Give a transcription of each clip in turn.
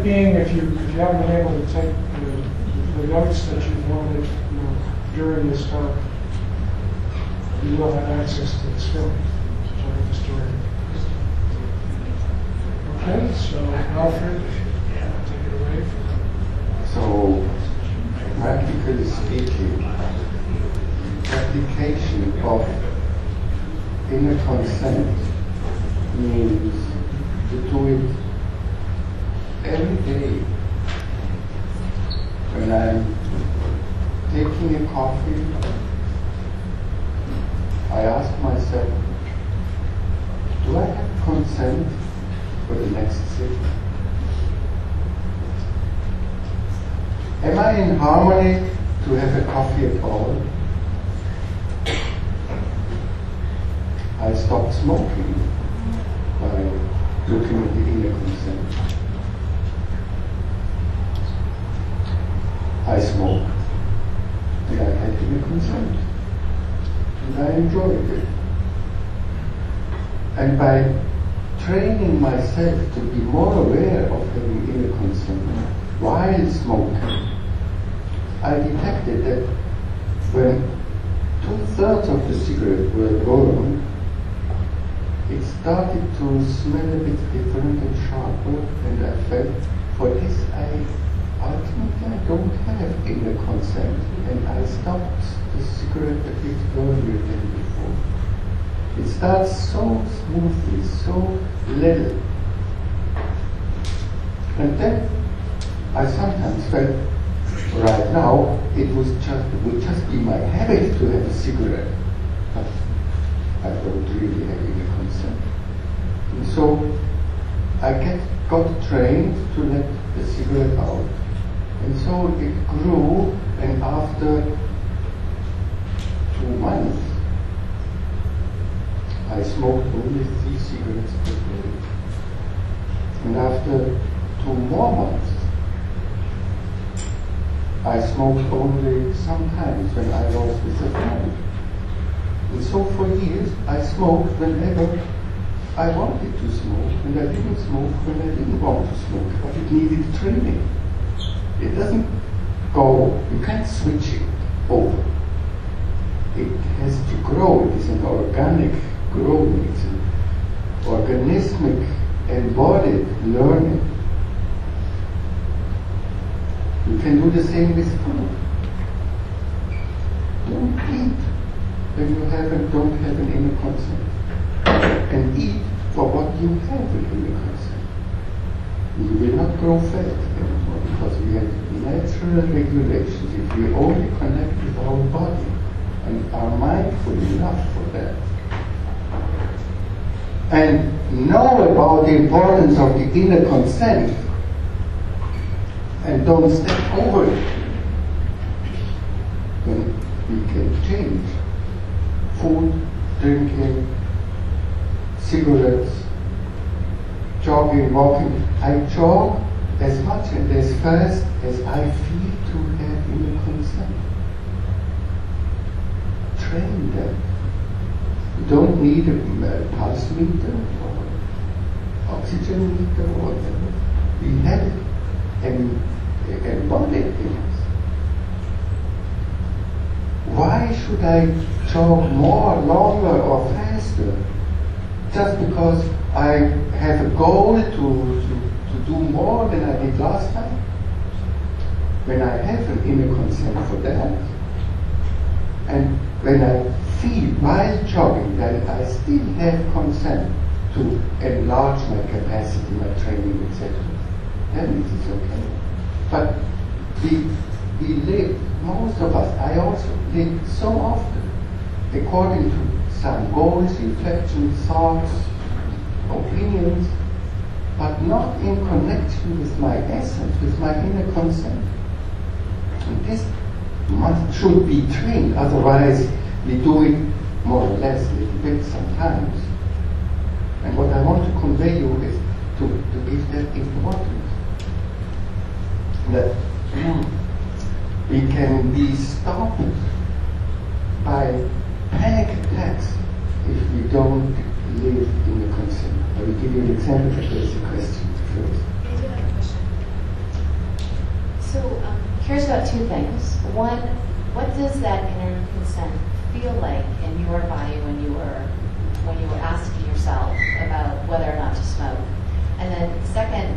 point being, if you haven't been able to take the notes that you wanted during this talk, you will have access to this film during this story. Okay, so Alfred, take it away. So, practically speaking, application of inner consent means to do it every day. When I'm taking a coffee, I ask myself, do I have consent for the next sip? Am I in harmony to have a coffee at all? I stopped smoking by looking at the inner consent. I smoke, and I had inner consent, and I enjoyed it. And by training myself to be more aware of having inner consent while smoking, I detected that when 2/3 of the cigarette were burned, it started to smell a bit different and sharper, and I felt, for this ultimately I don't have inner consent, and I stopped the cigarette a bit earlier than before. It starts so smoothly, so little. And then I sometimes felt, right now, it would just be my habit to have a cigarette, but I don't really have inner consent. And so I got trained to let the cigarette out. And so it grew, and after 2 months, I smoked only 3 cigarettes per day. And after 2 more months, I smoked only sometimes when I was with a friend. And so for years, I smoked whenever I wanted to smoke, and I didn't smoke when I didn't want to smoke, but it needed training. It doesn't go, you can't switch it over. It has to grow. It is an organic growing. It's an organismic, embodied learning. You can do the same with food. Don't eat when you don't have an inner consent. And eat for what you have an inner consent. You will not grow fat anymore because we have natural regulations. If we only connect with our body and are mindful enough for that, and know about the importance of the inner consent, and don't step over it, then we can change. Food, drinking, cigarettes, jogging, walking. I jog as much and as fast as I feel to have inner consent. Train that. You don't need a pulse meter or oxygen meter or whatever. We have it and embodied in us. Why should I jog more, longer or faster? Just because I have a goal to do more than I did last time? When I have an inner consent for that, and when I feel while jogging that I still have consent to enlarge my capacity, my training, etc., then it is okay. But we live, most of us, I also live so often, according to some goals, reflections, thoughts, opinions, but not in connection with my essence, with my inner consent. And this should be trained, otherwise we do it more or less a little bit sometimes. And what I want to convey you is to give that importance. That we can be stopped by panic attacks if we don't live in the consent. I will give you an example, but there is a question first. I do have a question. curious about two things. One, what does that inner consent feel like in your body when you were asking yourself about whether or not to smoke? And then second,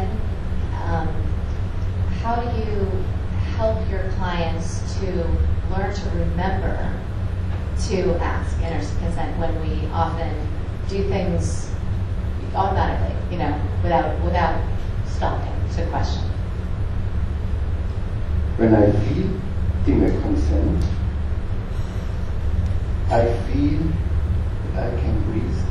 how do you help your clients to learn to remember to ask inner consent when we often do things automatically, without stopping to question? When I feel inner consent, I feel that I can breathe.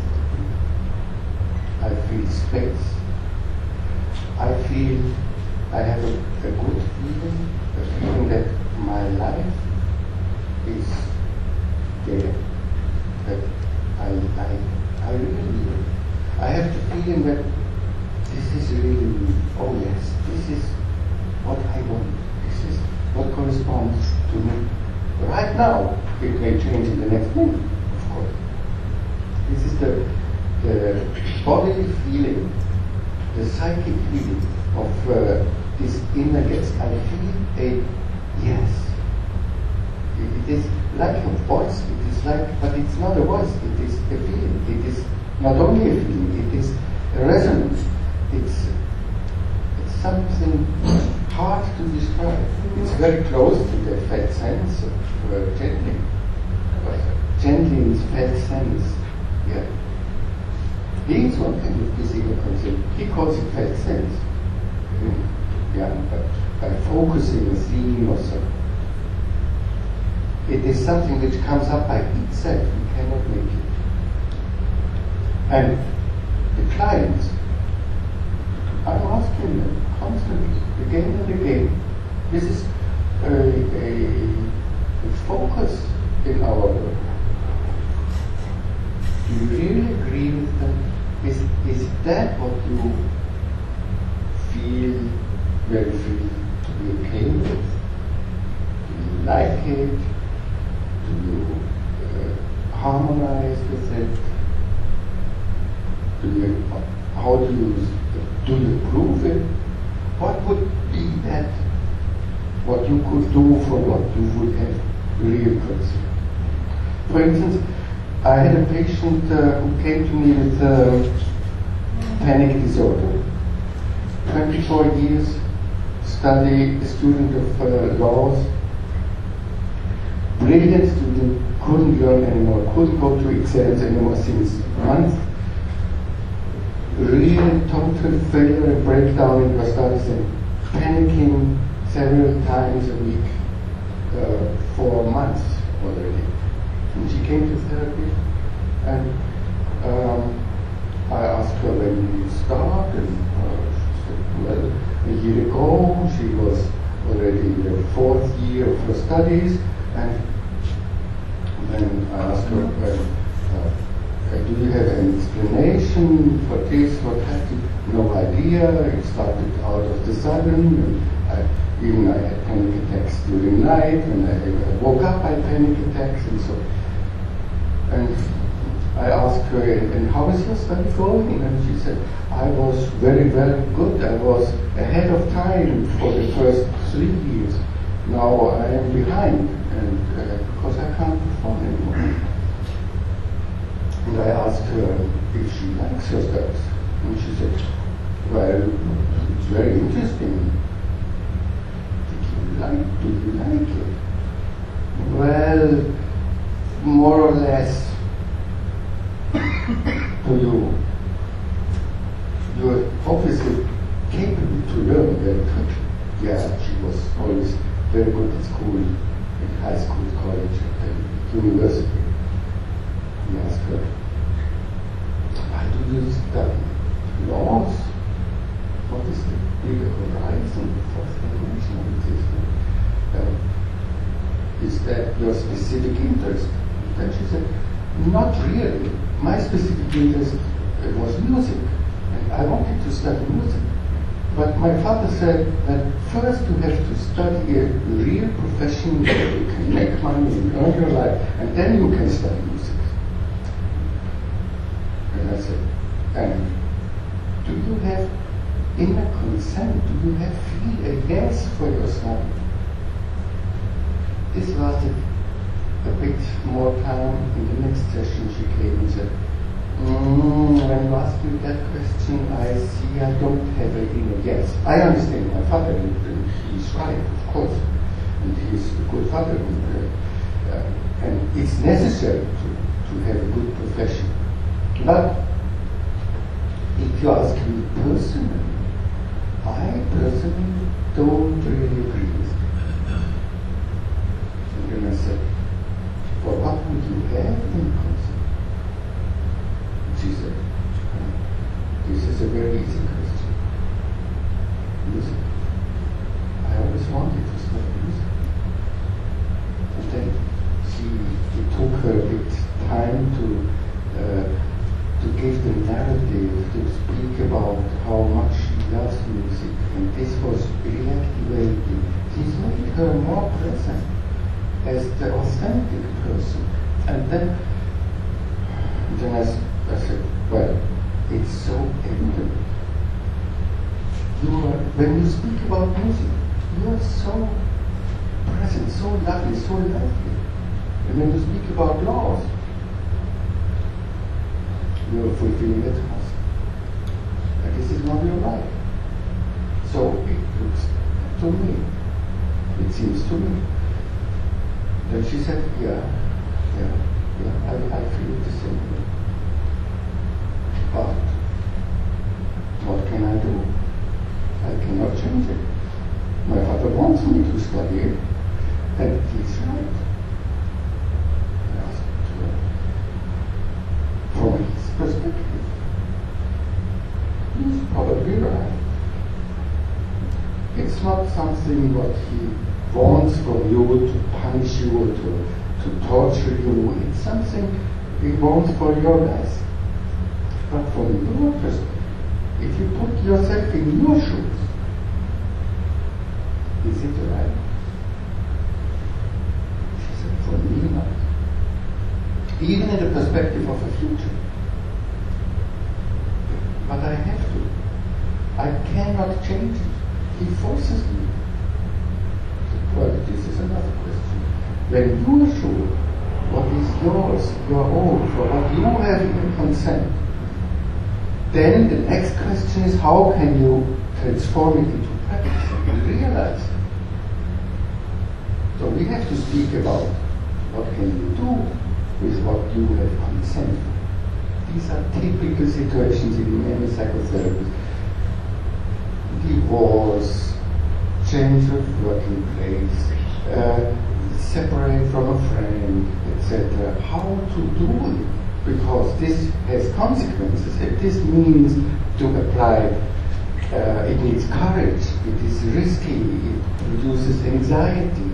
I feel space. I feel I have a good feeling that my life is there. That I really, I have the feeling that this is really, oh yes, this is what I want. This is what corresponds to me. Right now, it may change in the next minute, of course. This is the bodily feeling, the psychic feeling of this inner yes. I feel a yes. It is like a voice. It is like, but it's not a voice. It is a feeling. It is not only a feeling. It is a resonance. It's something hard to describe. It's very close to the felt sense of gently. Gently is felt sense. Yeah. He is one kind of physical concept. He calls it felt sense. Yeah, but by focusing a theme or so, it is something which comes up by itself. You cannot make it. And the clients, I'm asking them constantly, again and again. This is a focus in our work. Do you really agree with them? Is that what you feel very free to be okay with? Do you like it? Do you harmonize with it? How do you prove it? What would be that? What you could do for what you would have real concern? For instance, I had a patient who came to me with panic disorder. 24 years, study, student of laws, brilliant student, couldn't learn anymore, couldn't go to exams anymore since months. Real total failure and breakdown in her studies and panicking several times a week for months already. And she came to therapy, and I asked her, when did you start? And she said, well, a year ago. She was already in the 4th year of her studies, and then I asked her, do you have an explanation for this? What happened? No idea. It started out of the sudden. And I had panic attacks during night, and I woke up by panic attacks, and so. And I asked her, and how is your study going? And she said, I was very, very good. I was ahead of time for the first 3 years. Now I am behind, and because I can't perform anymore. And I asked her if she likes her studies. And she said, well, it's very interesting. Do you like it? Well, more or less. You're obviously capable to learn very quickly. Yeah, she was always very good at school, in high school, college, and university. We asked her, why do you study laws? What is the bigger horizon for international existence? Is that your specific interest? Then she said, not really. My specific interest was music, and I wanted to study music. But my father said that first you have to study a real profession where you can make money and earn your life, and then you can study music. And I said, and do you have inner consent? Do you feel a yes for your son? this lasted a bit more time. In the next session she came and said, when you ask me that question, I see I don't have a inner yes. I understand my father, and he's right, of course, and he's a good father, and it's necessary to have a good profession. But if you ask me personally, I personally don't really agree with it. And then I said, well, what would you have in concert? She said, this is a very easy question. Music. I always wanted to study music. And then it took her a bit time to give the narrative, to speak about how much she loves music. And this was reactivating. This made her more present as the authentic person. And then I said, well, it's so evident. When you speak about music, you are so present, so lovely, so lively. And when you speak about laws, you are fulfilling a task. And this is not your life. So it looks to me, it seems to me. Then she said, yeah, I feel the same way. But what can I do? I cannot change it. My father wants me to study it, and he's right. I asked her, from his perspective, he's probably right. It's not something what he wants from you to punish you or to torture you. It's something he wants for your best. But from your perspective, if you put yourself in your shoes, is it right? She said, for me not. Even in the perspective of a future. But I have to. I cannot change it. He forces me. Well, this is another question. When you are sure what is yours, your own, for what you have in consent, then the next question is, how can you transform it into practice and realize it? So we have to speak about what can you do with what you have consent. These are typical situations in many psychotherapies. Divorce, change of working place, separate from a friend, etc. How to do it? Because this has consequences. If this means to apply, it needs courage, it is risky, it produces anxiety,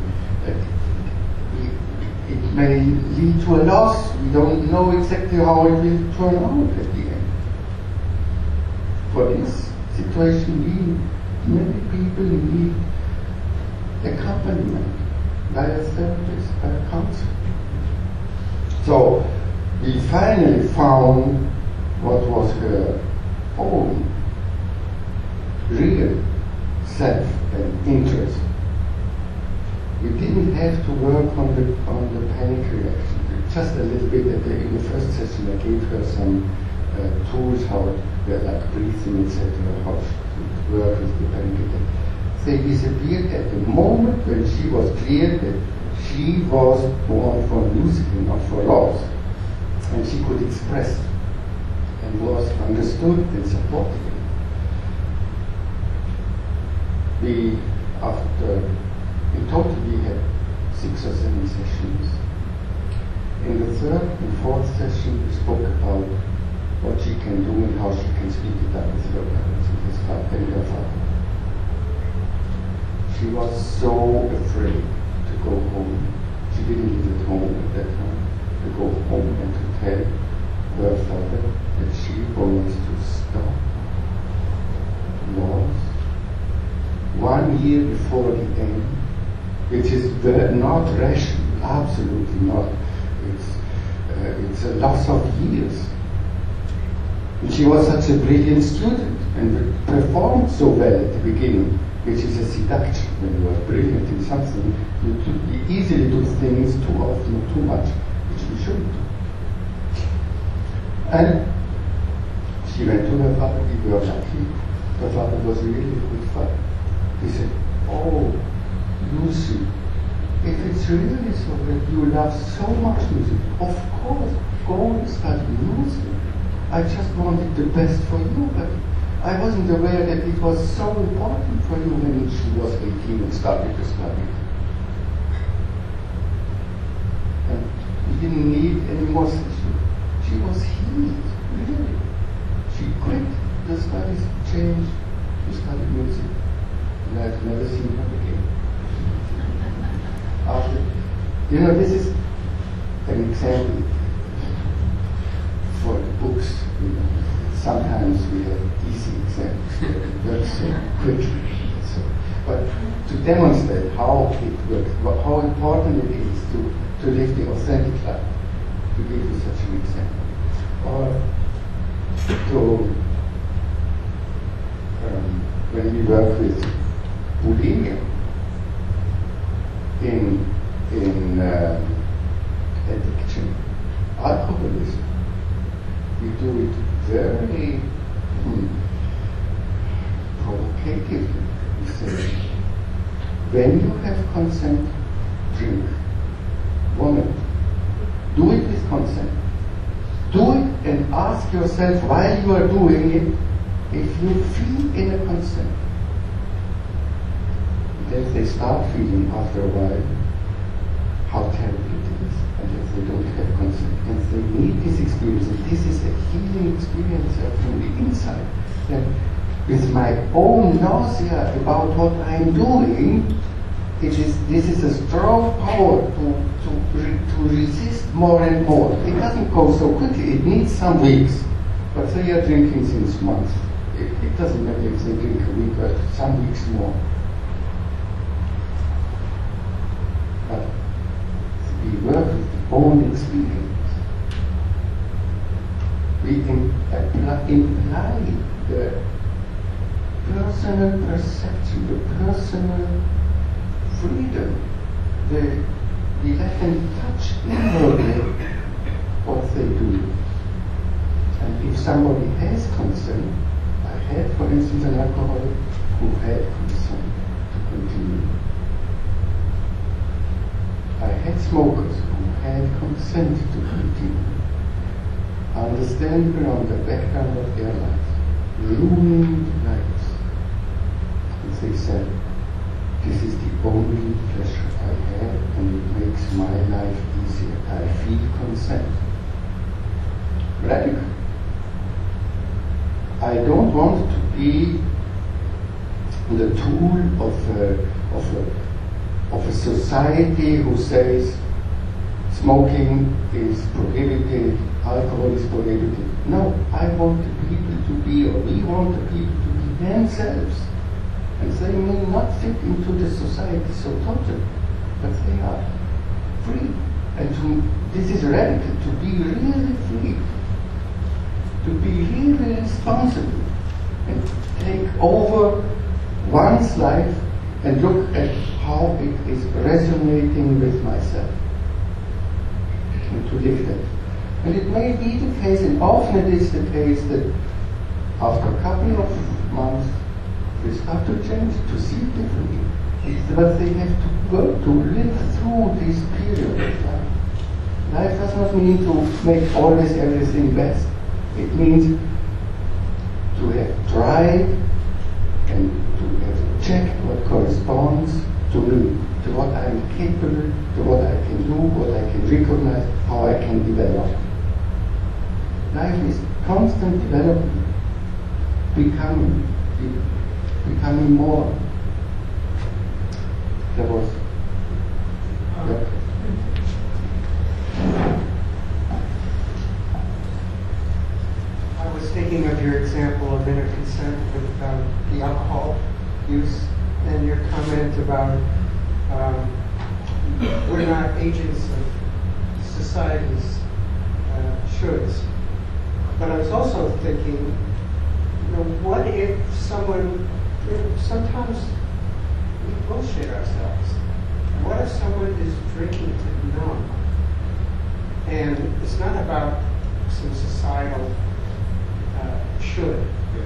it may lead to a loss. We don't know exactly how it will turn out at the end. For this situation, many people need accompaniment by a therapist, by a counselor. So we finally found what was her own real self and interest. We didn't have to work on the panic reaction. Just a little bit in the first session I gave her some tools how like breathing, etc., how to work with the panic attack. They disappeared at the moment when she was clear that she was born for music and not for laws. And she could express and was understood and supported. In total we had 6 or 7 sessions. In the third and fourth session we spoke about what she can do and how she can speak it up with her parents and her father. She was so afraid to go home. She didn't live at home at that time. To go home and to tell her father that she wants to stop laws 1 year before the end, which is not rational, absolutely not. It's a loss of years. And she was such a brilliant student and performed so well at the beginning, which is a seduction. When you are brilliant in something, you easily do things too often or too much, which you shouldn't do. And she went to her father. We were lucky. Her father was really a good father. He said, "Oh, Lucy, if it's really so that you love so much music, of course, go and study music. I just wanted the best for you, but I wasn't aware that it was so important for you when she was 18 and started to study." And we didn't need any more sessions. She was healed, really. She quit the studies, changed to study music, and I've never seen her again. After, this is an example for the books. Sometimes we have easy examples that work so quickly. But to demonstrate how it works, how important it is to live the authentic life, to give you such an example. Or to, when we work with bulimia in addiction, alcoholism, we do it very provocatively. We say, when you have consent, drink. Vomit. Do it with consent. Do it and ask yourself while you are doing it if you feel inner consent. Then they start feeling after a while how terrible it is, and if they don't have consent. And they need this experience, and this is a healing experience from the inside. And with my own nausea about what I'm doing, this is a strong power to resist more and more. It doesn't go so quickly, it needs some weeks. But they are drinking since months. It doesn't matter if they drink a week or some weeks more. But we work with the own experience. We imply the personal perception, the personal freedom. We let them touch inwardly what they do. And if somebody has consent, I had, for instance, an alcoholic who had consent to continue. I had smokers who had consent to continue. Understanding around the background of their lives, ruining lives. And they said, this is the only pleasure I have, and it makes my life easier. I feel consent. Radical. I don't want to be the tool of a society who says smoking is prohibited, alcohol is prohibited. No, I want the people to be, or we want the people to be themselves. And they may not fit into the society so totally, but they are free. And this is radical, to be really free, to be really responsible, and take over one's life and look at how it is resonating with myself, and to live that. And it may be the case, and often it is the case, that after a couple of months, they start to change, to see it differently. But they have to work to live through this period of life. Life does not mean to make always everything best. It means to have tried and to have checked what corresponds to me, to what I am capable, to what I can do, what I can recognize, how I can develop. Life is constant development, becoming more. There was I was thinking of your example of inner consent with the alcohol use, and your comment about we're not agents of society's shoulds. But I was also thinking, what if someone, sometimes we bullshit ourselves. What if someone is drinking to numb? And it's not about some societal should.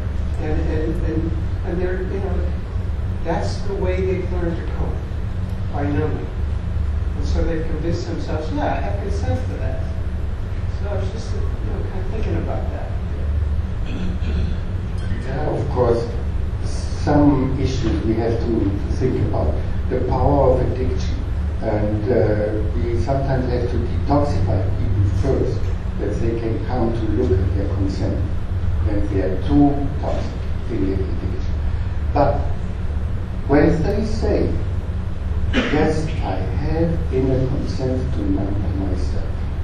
And they're, that's the way they've learned to cope, by numbing. And so they've convinced themselves, yeah, I have consent for that. So I was just, kind of thinking about that. Of course, some issues we have to think about. The power of addiction. And we sometimes have to detoxify people first, that they can come to look at their consent when they are too toxic in their addiction. But when they say, yes, I have inner consent to numb myself,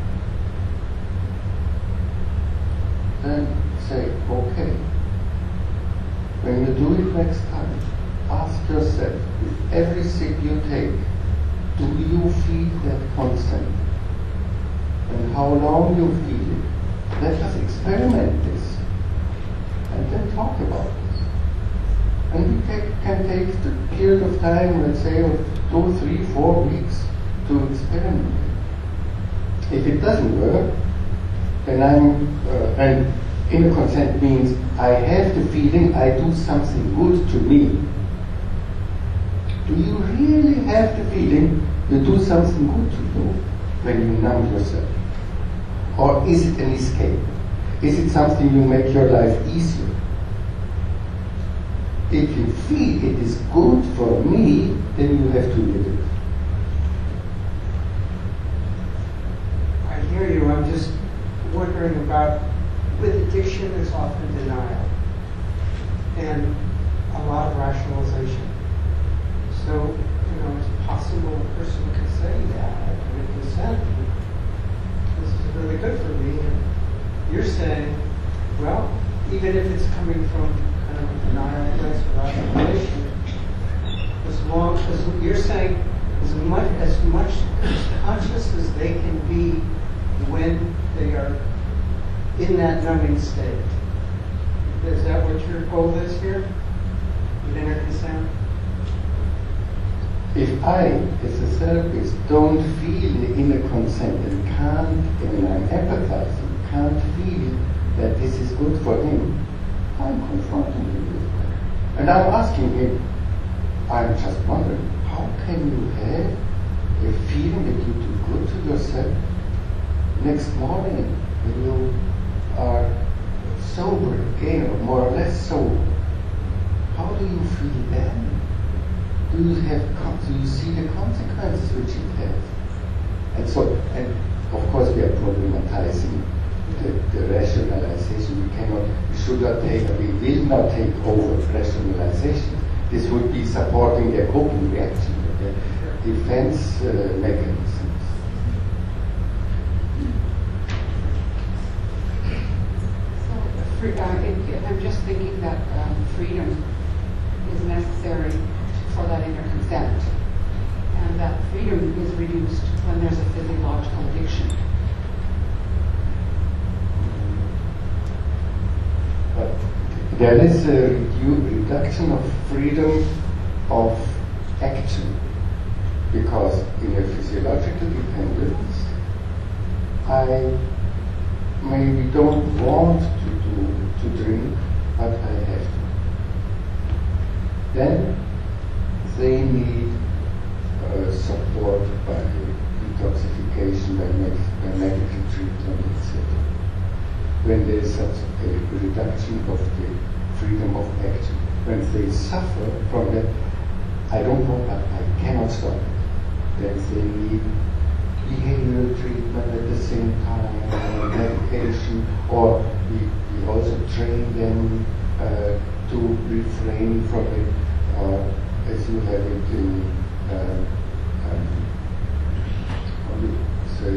then say, okay. When you do it next time, ask yourself, with every sip you take, do you feel that consent? And how long you feel it? Let us experiment this. And then talk about this. And we can take the period of time, let's say, of 2, 3, 4 weeks to experiment. If it doesn't work, then and inner consent means I have the feeling I do something good to me. Do you really have the feeling you do something good to you when you numb yourself? Or is it an escape? Is it something you make your life easier? If you feel it is good for me, then you have to live it. I hear you. I'm just wondering about, with addiction, there's often denial and a lot of rationalization. So, it's possible a person could say, yeah, I can consent. This is really good for me. And you're saying, well, even if it's coming from kind of a denial place or rationalization, as long as you're saying, as much conscious as they can be when they are in that numbing state. Is that what your goal is here? With inner consent? If I, as a therapist, don't feel the inner consent and can't, and I'm empathizing, can't feel that this is good for him, I'm confronting him with that. And I'm asking him, I'm just wondering, how can you have a feeling that you do good to yourself next morning when you are sober again, or more or less sober? How do you feel then? Do you see the consequences which it has? And of course we are problematizing the rationalization. We should not take, we will not take over rationalization. This would be supporting their coping reaction, their defense mechanisms. I'm just thinking that freedom is necessary for that inner consent, and that freedom is reduced when there's a physiological addiction. But there is a reduction of freedom of action, because in a physiological dependence, I maybe don't want to drink, but I have to. Then they need support by detoxification, by medical treatment, etc. When there is such a reduction of the freedom of action, when they suffer from that, I don't know, but I cannot stop it. Then they need behavioral treatment at the same time, medication, or we also train them to refrain from it, as you have it in, how do you say,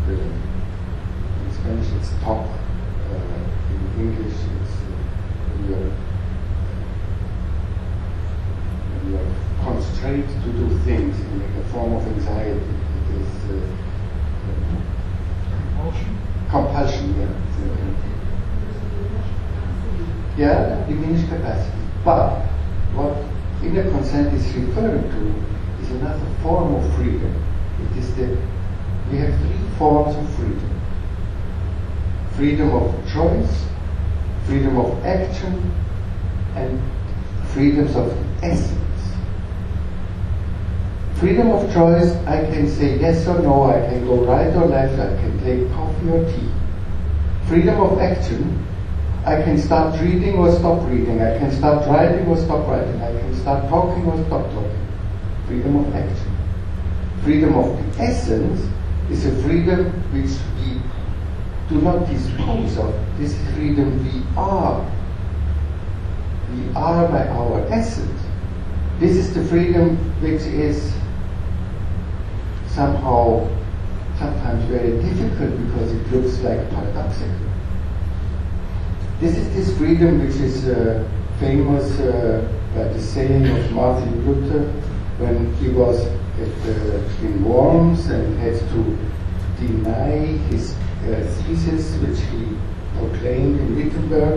in Spanish it's talk, in English it's when you are constrained to do things in a form of anxiety. It is compulsion, yeah. Yeah, diminished capacity. But what inner consent is referring to is another form of freedom. It is we have three forms of freedom. Freedom of choice, freedom of action, and freedoms of essence. Freedom of choice, I can say yes or no, I can go right or left, I can take coffee or tea. Freedom of action, I can start reading or stop reading, I can start writing or stop writing, I can start talking or stop talking. Freedom of action. Freedom of the essence is a freedom which we do not dispose of. This is freedom we are. We are by our essence. This is the freedom which is somehow sometimes very difficult because it looks like paradoxical. This is this freedom which is famous by the saying of Martin Luther when he was in Worms and had to deny his thesis which he proclaimed in Wittenberg.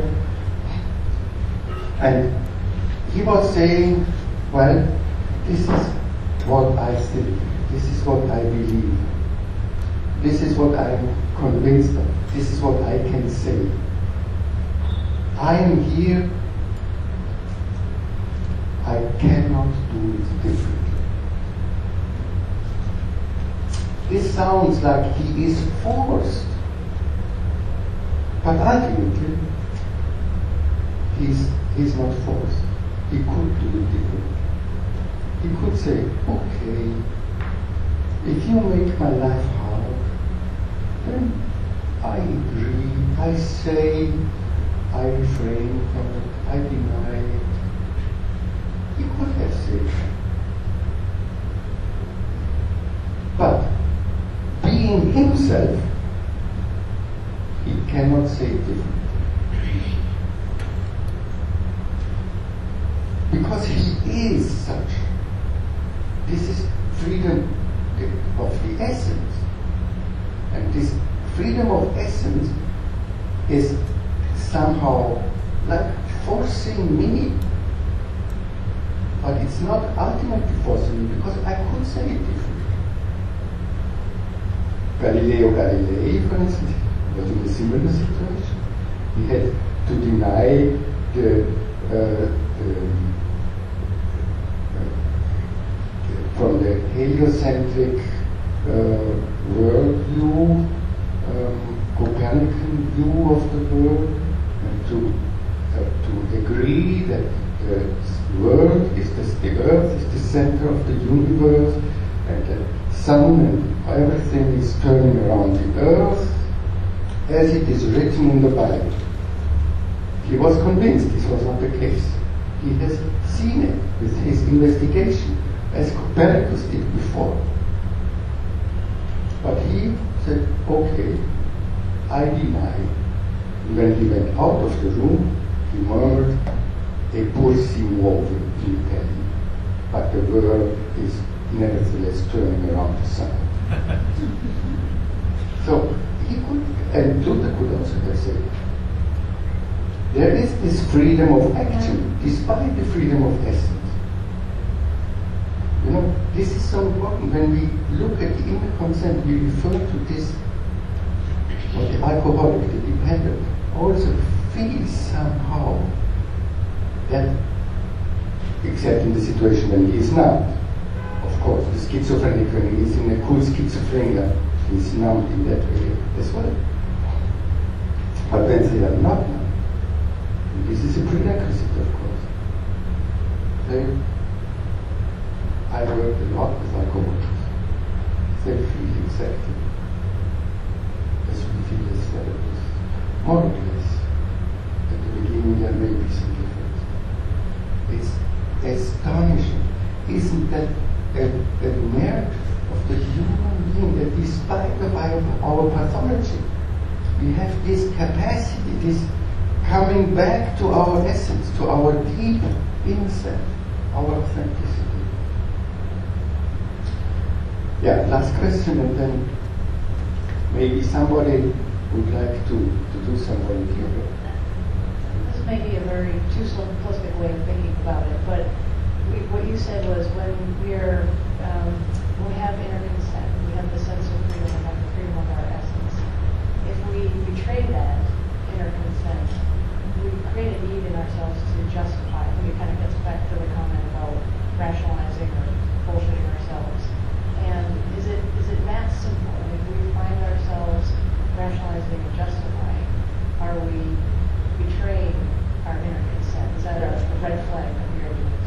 And he was saying, well, this is what I think, this is what I believe, this is what I'm convinced of, this is what I can say. I am here, I cannot do it differently. This sounds like he is forced, but ultimately he's not forced. He could do it differently. He could say, okay, if you make my life hard, then I agree, I say, I refrain from it, I deny it. He could have said that. But being himself, he cannot say it differently. Because he is such. This is freedom of the essence. And this freedom of essence is somehow like forcing me. But it's not ultimately forcing me because I could say it differently. Galileo Galilei, for instance, was in a similar situation. He had to deny from the heliocentric worldview, Copernican view of the world, and to agree that the world is the earth is the center of the universe, and the sun and everything is turning around the earth, as it is written in the Bible. He was convinced this was not the case. He has seen it with his investigation, as Copernicus did before. But he said, okay, I deny. And when he went out of the room, he murmured, "E pur si muove in Italian." But the world is nevertheless turning around the sun. So he could, and Luther could also have said, there is this freedom of action, despite the freedom of essence. You know, this is so important. When we look at the inner consent, we refer to this, what the alcoholic, the dependent, also feels somehow that, except in the situation when he is numb. Of course, the schizophrenic, when he is in a cool schizophrenia, he is numbed in that way as well. But when they are not numb, this is a prerequisite, of course. I worked a lot with alcoholics. They feel exactly as we feel as therapists. More or less. At the beginning there may be some difference. It's astonishing. Isn't that a merit of the human being that despite of our pathology, we have this capacity, this coming back to our essence, to our deep inner self, our authenticity. Yeah, last question, and then maybe somebody would like to do some volunteer work. may be a very too simplistic way of thinking about it, but what you said was when we have inner consent, we have the sense of freedom, we have the freedom of our essence. If we betray that inner consent, we create a need in ourselves to justify. I think it kind of gets back to the comment about rationalizing or bullshitting ourselves. And is it that simple? And if we find ourselves rationalizing and justifying, are we betraying our inner consent? Is that a red flag that we are doing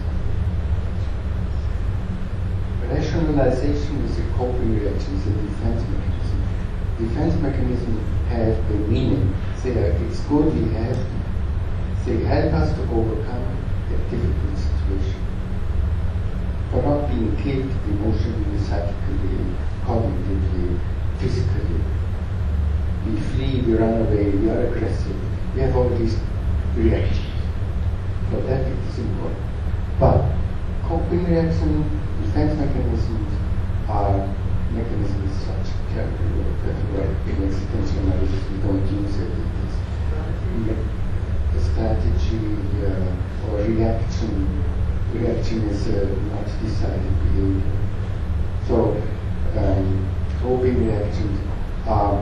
something? Rationalization is a coping reaction, is a defense mechanism. Defense mechanisms have a meaning. It's good, they help us to overcome a difficult situation. For not being killed emotionally, psychically, cognitively, physically. We flee, we run away, we are aggressive. We have all these reactions. For that it is important. But coping reaction, defense mechanisms are mechanisms such in existential analysis we don't use it. It is a strategy or reaction. Reaction is not decided behavior. So coping reactions are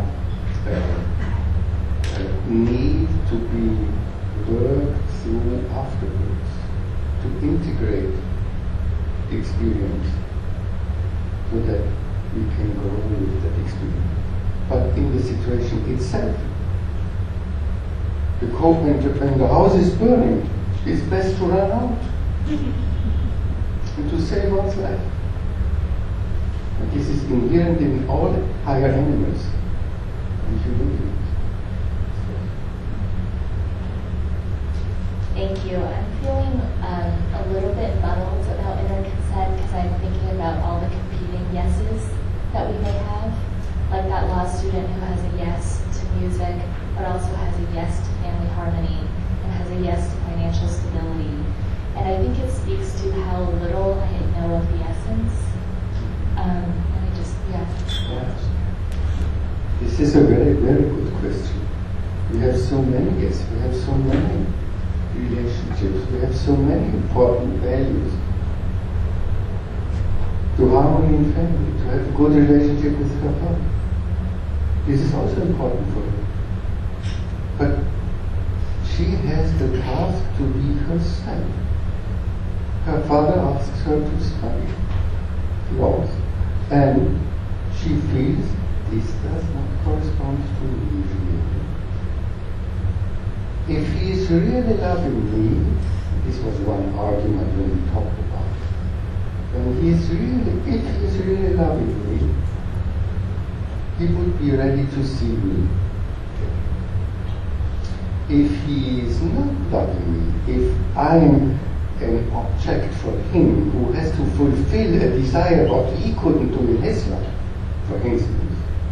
need to be worked through afterwards to integrate the experience so that we can grow with that experience. But in the situation itself, the coping, when the house is burning, it's best to run out and to save one's life. And this is inherent in all higher animals and human beings. Thank you. I'm feeling a little bit muddled about inner consent because I'm thinking about all the competing yeses that we may have. Like that law student who has a yes to music, but also has a yes to family harmony and has a yes to financial stability. And I think it speaks to how little I know of the essence. Yes. This is a very, very good question. We have so many yes, we have so many relationships, we have so many important values. To harmony in family, to have a good relationship with her father. This is also important for her. But she has the task to be herself. Her father asks her to study laws, and she feels this does not correspond to me really. If he is really loving me, this was one argument when we talked about it. If he is really loving me, he would be ready to see me. If he is not loving me, if I am an object for him who has to fulfill a desire what he couldn't do in his life, for instance,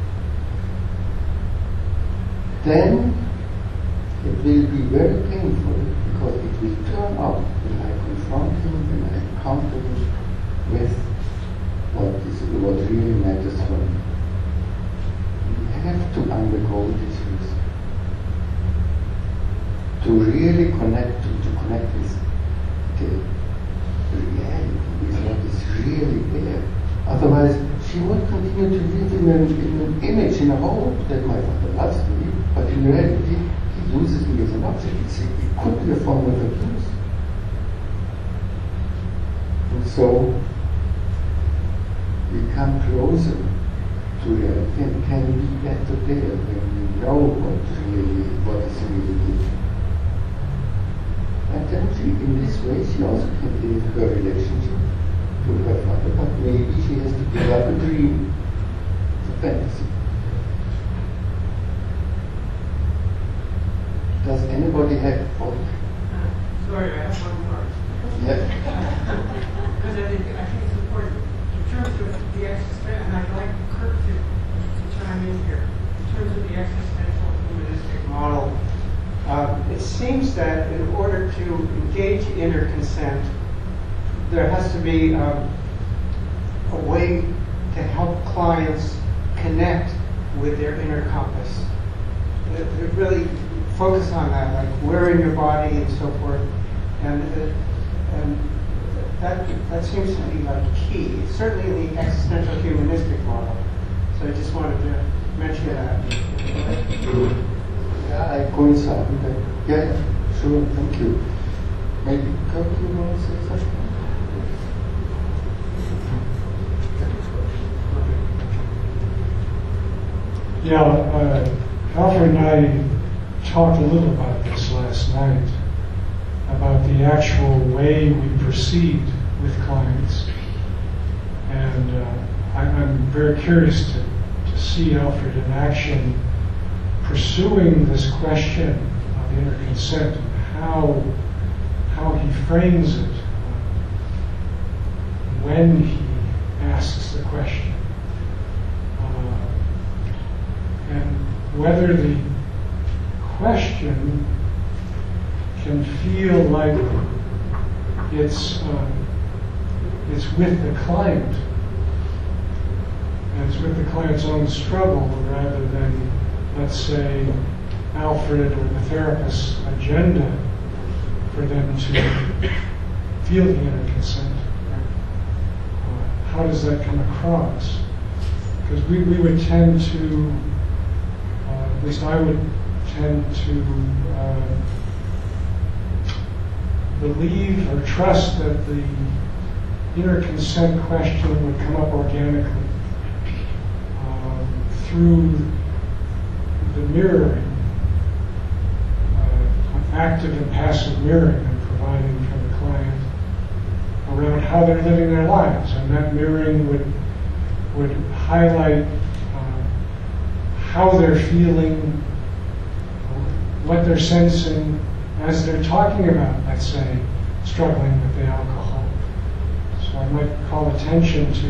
then it will be very painful because it will turn out when I confront him, when I encounter him with what really matters for me. We have to undergo this risk. To really connect, to connect with the reality, with what is really there. Otherwise, she would continue to live in an image, in a hope that my father loves me, but in reality, he uses me as an object. It could be a form of abuse. And so, we come closer to reality and can be better there when we know what is really good. And then in this way, she also can live her relationship to her father, but maybe she has to give up a dream, a fantasy. Does anybody have Sorry, I have one more. Yeah. Because I think it's important in terms of the existential, and I'd like Kurt to chime in here. In terms of the existential humanistic model, it seems that in order to engage inner consent, there has to be a way to help clients connect with their inner compass. Really focus on that, like where in your body and so forth, and that seems to be like key, certainly in the existential humanistic model. So I just wanted to mention that. Yeah, I coincide with that. Yeah, sure, thank you. Maybe Kirk, you want to say something? Yeah, Alfred and I talked a little about this last night, about the actual way we proceed with clients. And I'm very curious to see Alfred in action pursuing this question of inner consent and how he frames it when he asks the question. And whether the question can feel like it's with the client, and it's with the client's own struggle rather than, let's say, Alfred or the therapist's agenda for them to feel the inner consent. How does that come across? Because we would tend to, at least I would tend to believe or trust that the inner consent question would come up organically through the mirroring, active and passive mirroring I'm providing for the client around how they're living their lives, and that mirroring would highlight how they're feeling, what they're sensing as they're talking about, let's say, struggling with the alcohol. So I might call attention to,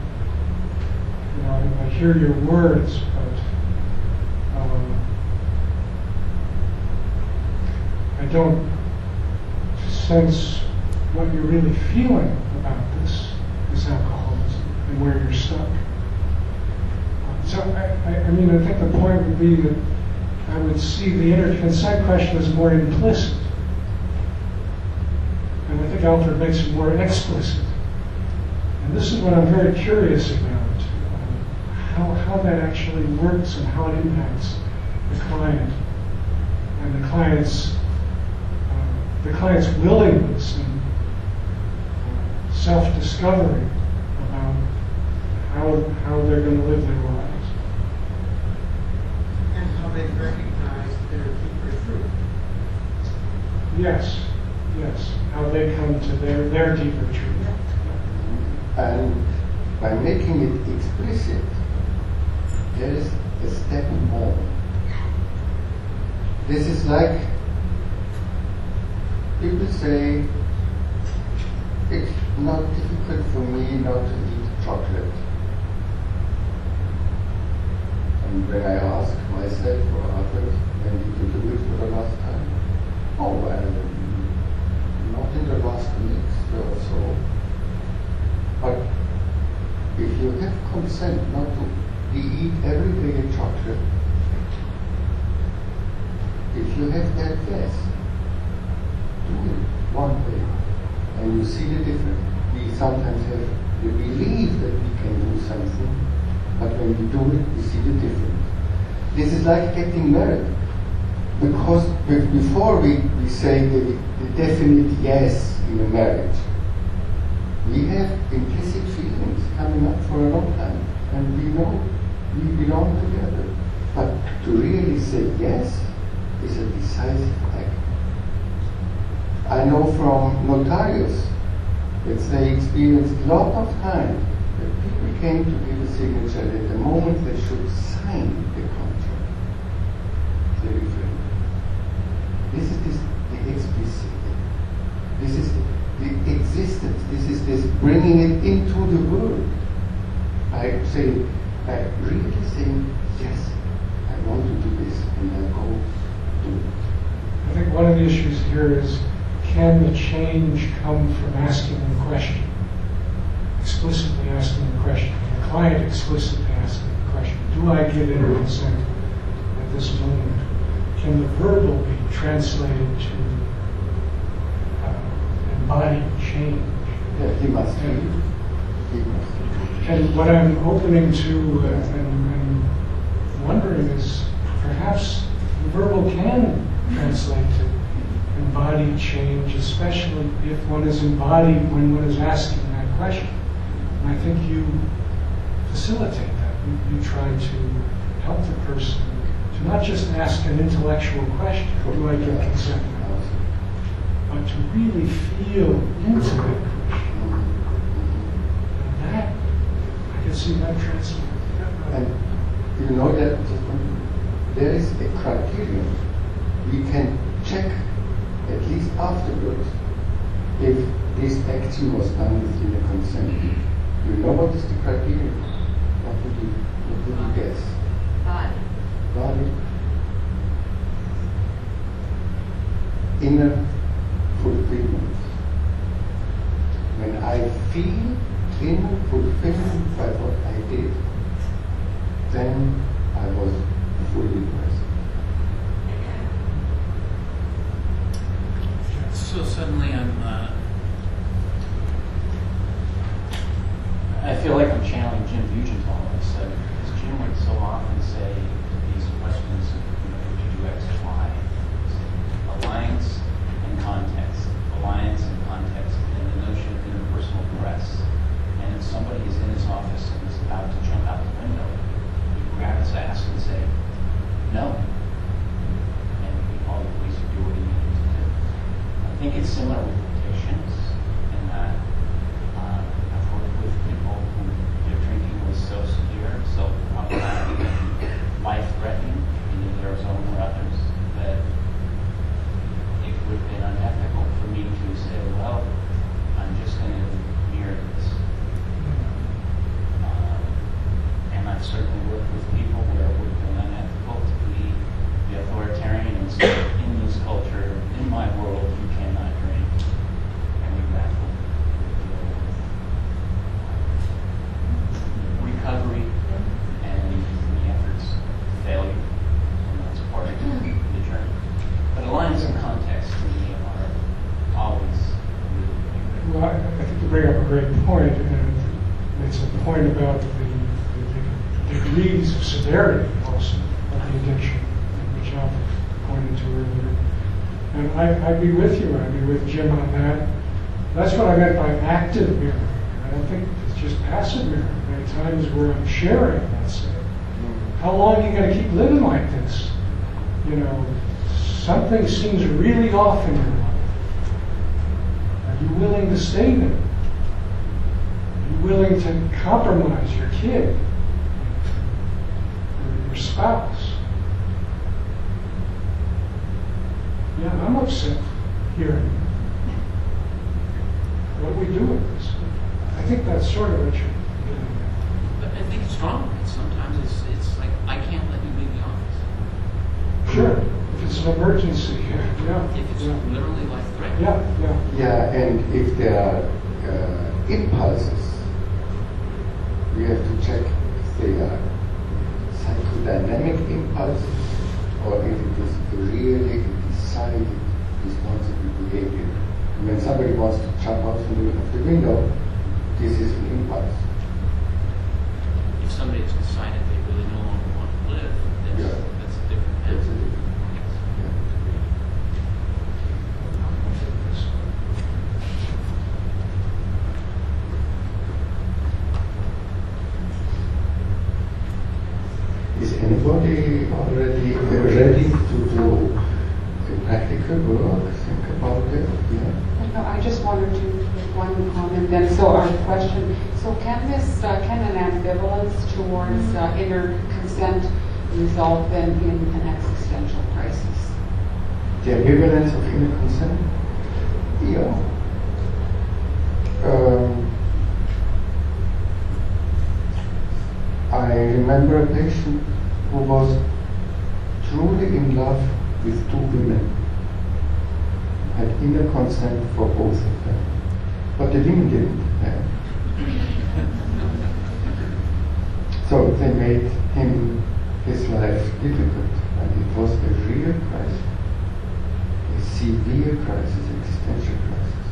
I hear your words, but I don't sense what you're really feeling about this alcoholism and where you're stuck. So I think the point would be that I would see the inner consent question as more implicit. And I think Alfred makes it more explicit. And this is what I'm very curious about, how that actually works and how it impacts the client and the client's willingness and self-discovery about how they're going to live their lives. And how they recognize their deeper truth. Yes. How they come to their deeper truth. And by making it explicit, there is a step more. This is like people say, it's not difficult for me not to eat chocolate. And when I ask myself or others, when did you do it for the last time? Oh, well, not in the last weeks or so. But if you have consent not to eat every day a chocolate, if you have that yes, do it one day, and you see the difference. We sometimes have the belief that we can do something, but when we do it, we see the difference. This is like getting married, because before we say the definite yes in a marriage, we have implicit feelings coming up for a long time, and we know we belong together. But to really say yes is a decisive act. I know from notarios that they experienced a lot of time that people came to give a signature at the moment they should sign the contract. They refrained. This is the explicit. This is the existence. This is this bringing it into the world. By really saying, yes, I want to do this, and I go do it. I think one of the issues here is, can the change come from asking the question? Explicitly asking the question. The client explicitly asking the question. Do I give inner consent at this moment? can the verbal be translated to embodied change? Yeah, he must be. He must be. And what I'm opening to and wondering is perhaps the verbal can translate to embodied change, especially if one is embodied when one is asking that question. And I think you facilitate that. You try to help the person to not just ask an intellectual question, do I give consent, but to really feel into that question. And that, I can see that translating. And you know that there is a criterion. We can check at least afterwards if this action was done within the consent. You know what is the criterion? What would you guess? Body. Inner fulfillment. When I feel inner fulfillment by what I did, then I was fully present. So suddenly I feel like I'm channeling Jim Bugental all of a sudden, because Jim would so often say these questions, would you do X, Y? Alliance and context. Alliance and context, and the notion of interpersonal press. And if somebody is in his office and is about to jump out the window, you grab his ass and say, no. And we call the police to do what he needs to do. I think it's similar with addictions, in that I've worked with people who their drinking was so severe, so problematic, life-threatening, either their own or others, that it would have been unethical for me to say, well, I'm just going to mirror this. And I've certainly worked with people where it would have been unethical to be the authoritarian and say, in this culture, in my world, you cannot drink. And we grapple with recovery and the efforts, failure, and that's part of the journey. But alliance and context to me are always really big. Well, I think you bring up a great point, and it's a point about the degrees of severity also of the addiction, which Alfred pointed to earlier. And I'd be with you, I'd be with Jim on that. That's what I meant by active mirroring. I don't think it's just passive mirroring. There are times where I'm sharing, let's say. How long are you going to keep living like this? You know, something seems really off in your life. Are you willing to stay there? Are you willing to compromise your kid? Or your spouse? Yeah, I'm upset hearing that. What do we do with this? I think that's sort of what you're getting at. But I think it's wrong. Sometimes it's like, I can't let you leave the office. Sure, if it's an emergency, yeah. If it's literally life-threatening. Yeah. Yeah, and if there are impulses, we have to check if they are psychodynamic impulses or if it is really a decided responsible behavior. And when somebody wants to jump out of the window, this is an impulse. If somebody has decided they really no longer want to live, that's a different That's a matter. different Is anybody already ready to do a practical work? Think about it? Yeah. No, I just wanted to make one comment then. So our question, so can an ambivalence towards inner consent result then in an existential crisis? The ambivalence of inner consent? Yeah. I remember a patient who was truly in love with two women, had inner consent for both of them, but the women didn't have. So they made his life difficult, and it was a real crisis. severe crisis, existential crisis.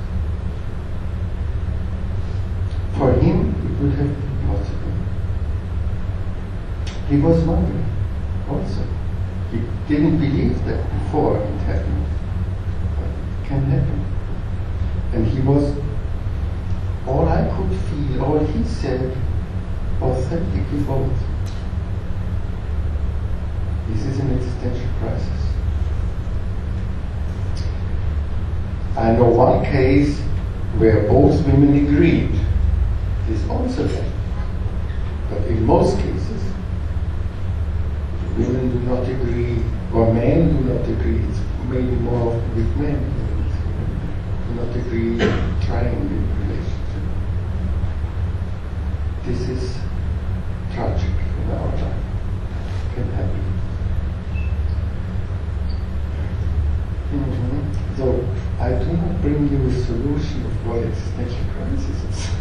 For him, it would have been possible. He was wondering also. He didn't believe that before it happened, but it can happen. And he was, all I could feel, all he said, authentically both. This is an existential crisis. I know one case where both women agreed. This also happened. But in most cases, women do not agree, or men do not agree. It's maybe more often with men. Do not agree in trying a relationship. This is tragic in our life. It can happen. So I do not bring you a solution of what existential crisis is.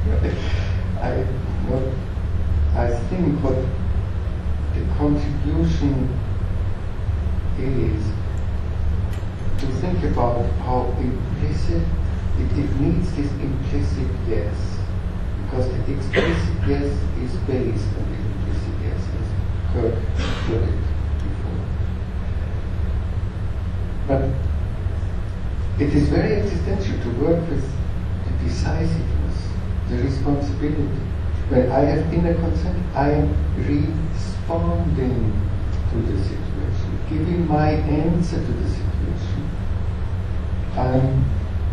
I think what the contribution is to think about how implicit it needs this implicit yes, because the explicit yes is based on the implicit yes, as Kurt put it before. But it is very existential to work with the decisiveness, the responsibility. When I have inner consent, I am responding to the situation, giving my answer to the situation. I'm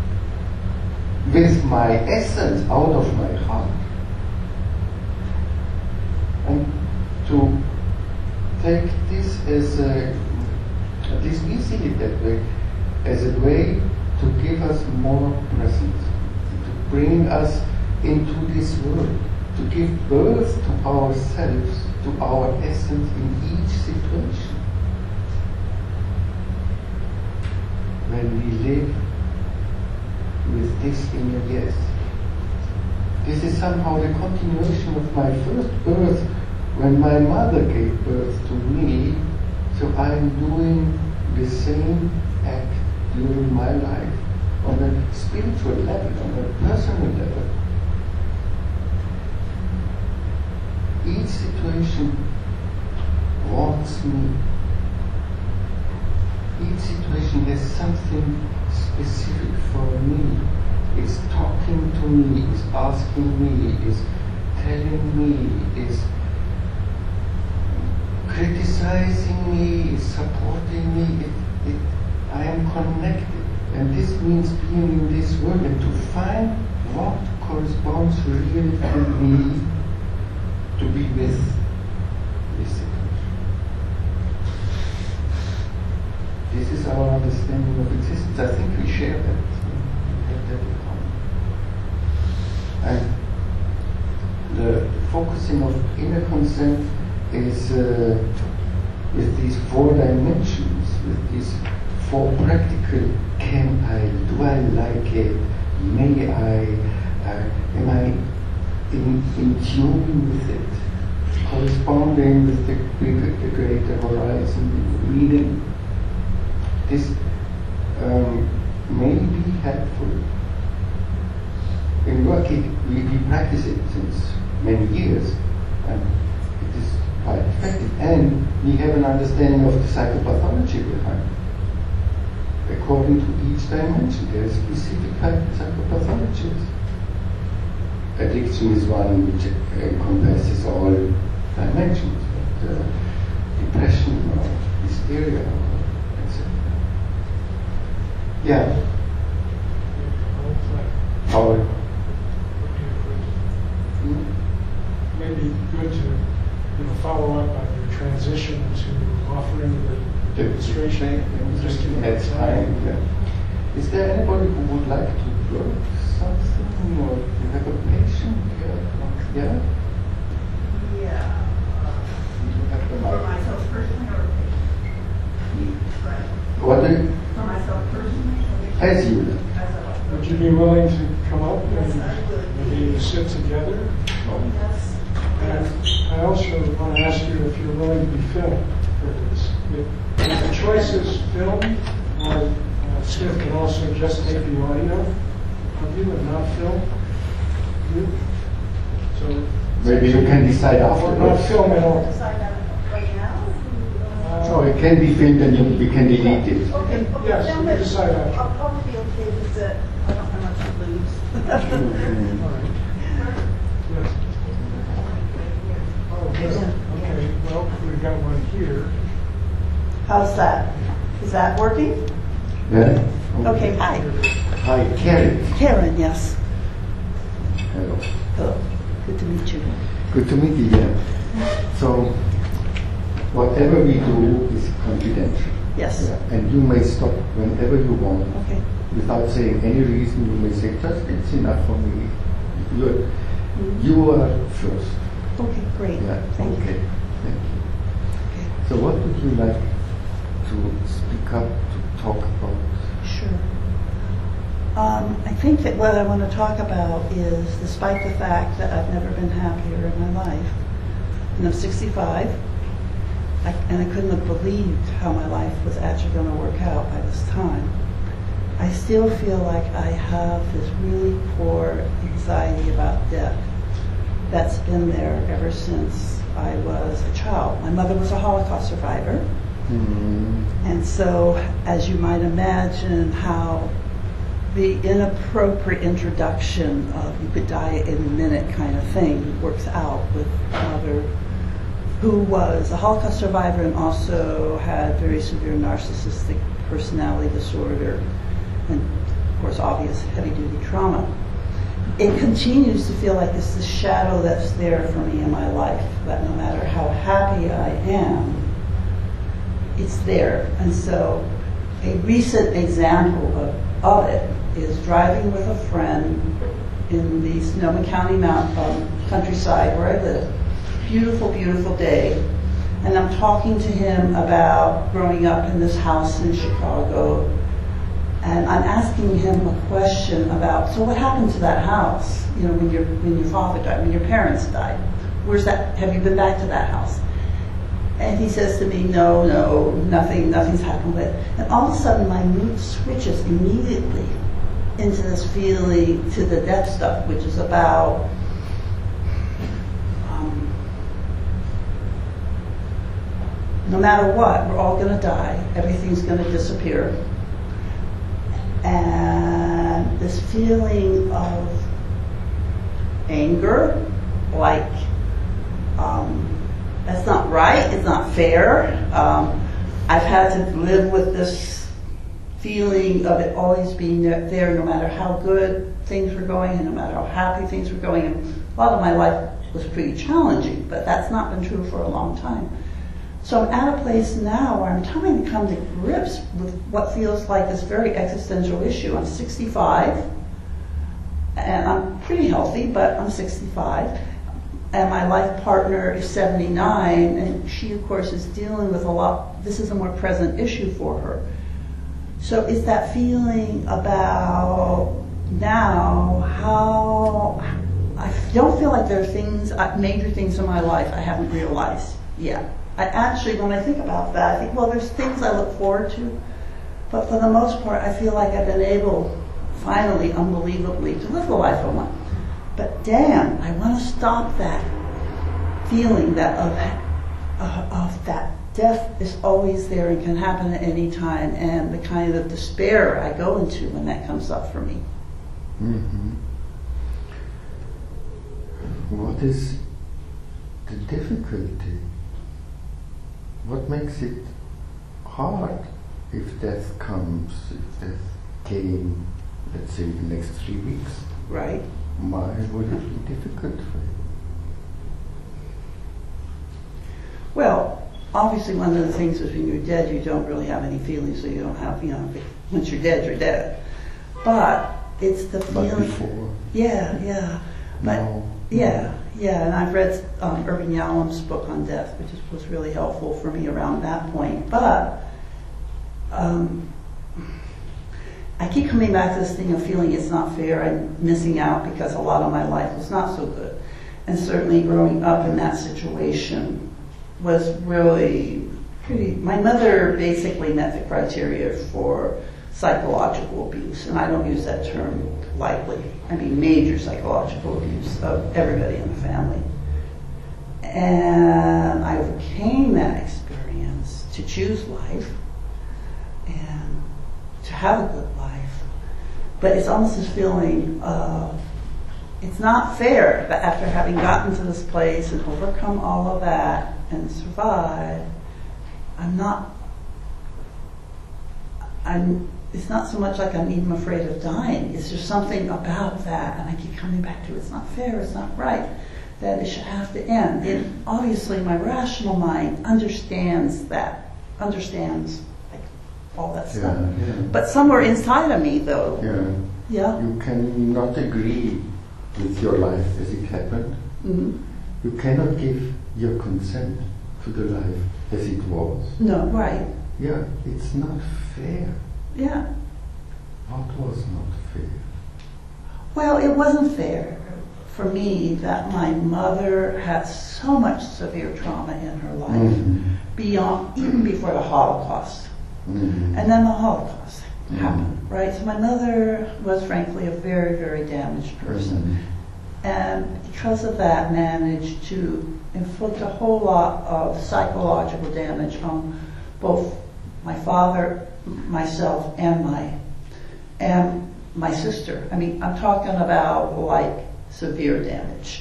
with my essence out of my heart. And to take this as this we see it that way, as a way to give us more presence, to bring us into this world, to give birth to ourselves, to our essence in each situation. When we live with this inner yes. This is somehow the continuation of my first birth when my mother gave birth to me, so I'm doing the same act during my life on a spiritual level, on a personal level. Each situation wants me. Each situation has something specific for me. It's talking to me, it's asking me, it's telling me, it's criticizing me, it's supporting me. I am connected. And this means being in this world and to find what corresponds really to me to be with this situation. This is our understanding of existence. I think we share that. We have that in common. And the focusing of inner consent is with these four dimensions, with these four practical, do I like it, may I, am I in tune with it, corresponding with the greater horizon, reading. This may be helpful. In working, we practice it since many years, and it is quite effective. And we have an understanding of the psychopathology behind it. According to each dimension, there are specific psychopathologies. Addiction is one which encompasses all dimensions, depression or hysteria, etc. Yeah. Our maybe good to follow up on your transition to offering the demonstration. Just to add time. Yeah. Is there anybody who would like to work something, or you have a patient? Yeah. Yeah. You have the For mic. myself personally or right? What do you? For myself personally. As you. As a Would you be willing to come up Yes, I would. and maybe sit together? Yes. And I also want to ask you if you're willing to be filmed for this. If the choice is film or Smith can also just take the audio of you and not film you. So Maybe you can decide or not afterwards. film at all. Decide that right now? So it can be filmed and we can delete it. Okay, Yes, then we let's- decide after. I'll probably be okay with it. I don't know much to lose. Mm. All right. Yes. Oh, good. Okay, well, we've got one here. How's that? Is that working? Yeah? Okay, hi. Hi, Karen. Karen, yes. Hello. Hello. Good to meet you. Good to meet you again. So, whatever we do is confidential. Yes. Yeah. And you may stop whenever you want. Okay. Without saying any reason, you may say, just it's enough for me. You are first. Okay, great. Yeah. Thank Okay. you. Thank you. Okay. So what would you like to speak up, to talk about? Sure. I think that what I want to talk about is, despite the fact that I've never been happier in my life, and I'm 65, and I couldn't have believed how my life was actually going to work out by this time, I still feel like I have this really poor anxiety about death that's been there ever since I was a child. My mother was a Holocaust survivor, and so, as you might imagine, how the inappropriate introduction of you could die in a minute kind of thing works out with mother, who was a Holocaust survivor and also had very severe narcissistic personality disorder and, of course, obvious heavy-duty trauma. It continues to feel like it's the shadow that's there for me in my life, that no matter how happy I am, it's there. And so a recent example of it is driving with a friend in the Sonoma County countryside where I live. Beautiful, beautiful day. And I'm talking to him about growing up in this house in Chicago. And I'm asking him a question about, so what happened to that house? You know, when your father died, when your parents died. Where's that? Have you been back to that house? And he says to me, no, nothing's happened with it. And all of a sudden my mood switches immediately into this feeling to the death stuff, which is about no matter what, we're all going to die. Everything's going to disappear. And this feeling of anger, like, that's not right, it's not fair. I've had to live with this feeling of it always being there no matter how good things were going and no matter how happy things were going. And a lot of my life was pretty challenging, but that's not been true for a long time. So I'm at a place now where I'm trying to come to grips with what feels like this very existential issue. I'm 65, and I'm pretty healthy, but I'm 65. And my life partner is 79, and she, of course, is dealing with a lot. This is a more present issue for her. So it's that feeling about now how I don't feel like there are things, major things in my life I haven't realized yet. I actually, when I think about that, I think, well, there's things I look forward to, but for the most part, I feel like I've been able, finally, unbelievably, to live the life I want. But damn, I want to stop that feeling that of that death is always there and can happen at any time, and the kind of despair I go into when that comes up for me. Mm-hmm. What is the difficulty? What makes it hard if death comes, if death came, let's say, the next 3 weeks? Right? Why would it be difficult for you? Well, obviously one of the things is when you're dead, you don't really have any feelings, so you don't have, once you're dead, you're dead. But it's the feeling. But before? Yeah. But No. yeah. And I've read Irvin Yalom's book on death, which was really helpful for me around that point. But I keep coming back to this thing of feeling it's not fair. I'm missing out because a lot of my life was not so good. And certainly growing up in that situation was really pretty. My mother basically met the criteria for psychological abuse, and I don't use that term lightly. I mean major psychological abuse of everybody in the family. And I overcame that experience to choose life and to have a good life. But it's almost this feeling of, it's not fair that after having gotten to this place and overcome all of that and survived, it's not so much like I'm even afraid of dying. It's just something about that, and I keep coming back to it's not fair, it's not right, that it should have to end. And obviously my rational mind understands like all that stuff. Yeah. But somewhere inside of me though, yeah. You cannot agree with your life as it happened. Mm-hmm. You cannot give your consent to the life as it was. No, right. Yeah, it's not fair. Yeah. What was not fair? Well, it wasn't fair for me that my mother had so much severe trauma in her life, beyond, even before the Holocaust. And then the Holocaust happened, right? So my mother was frankly a very, very damaged person. And because of that, managed to inflict a whole lot of psychological damage on both my father, myself, and my sister. I mean, I'm talking about like severe damage.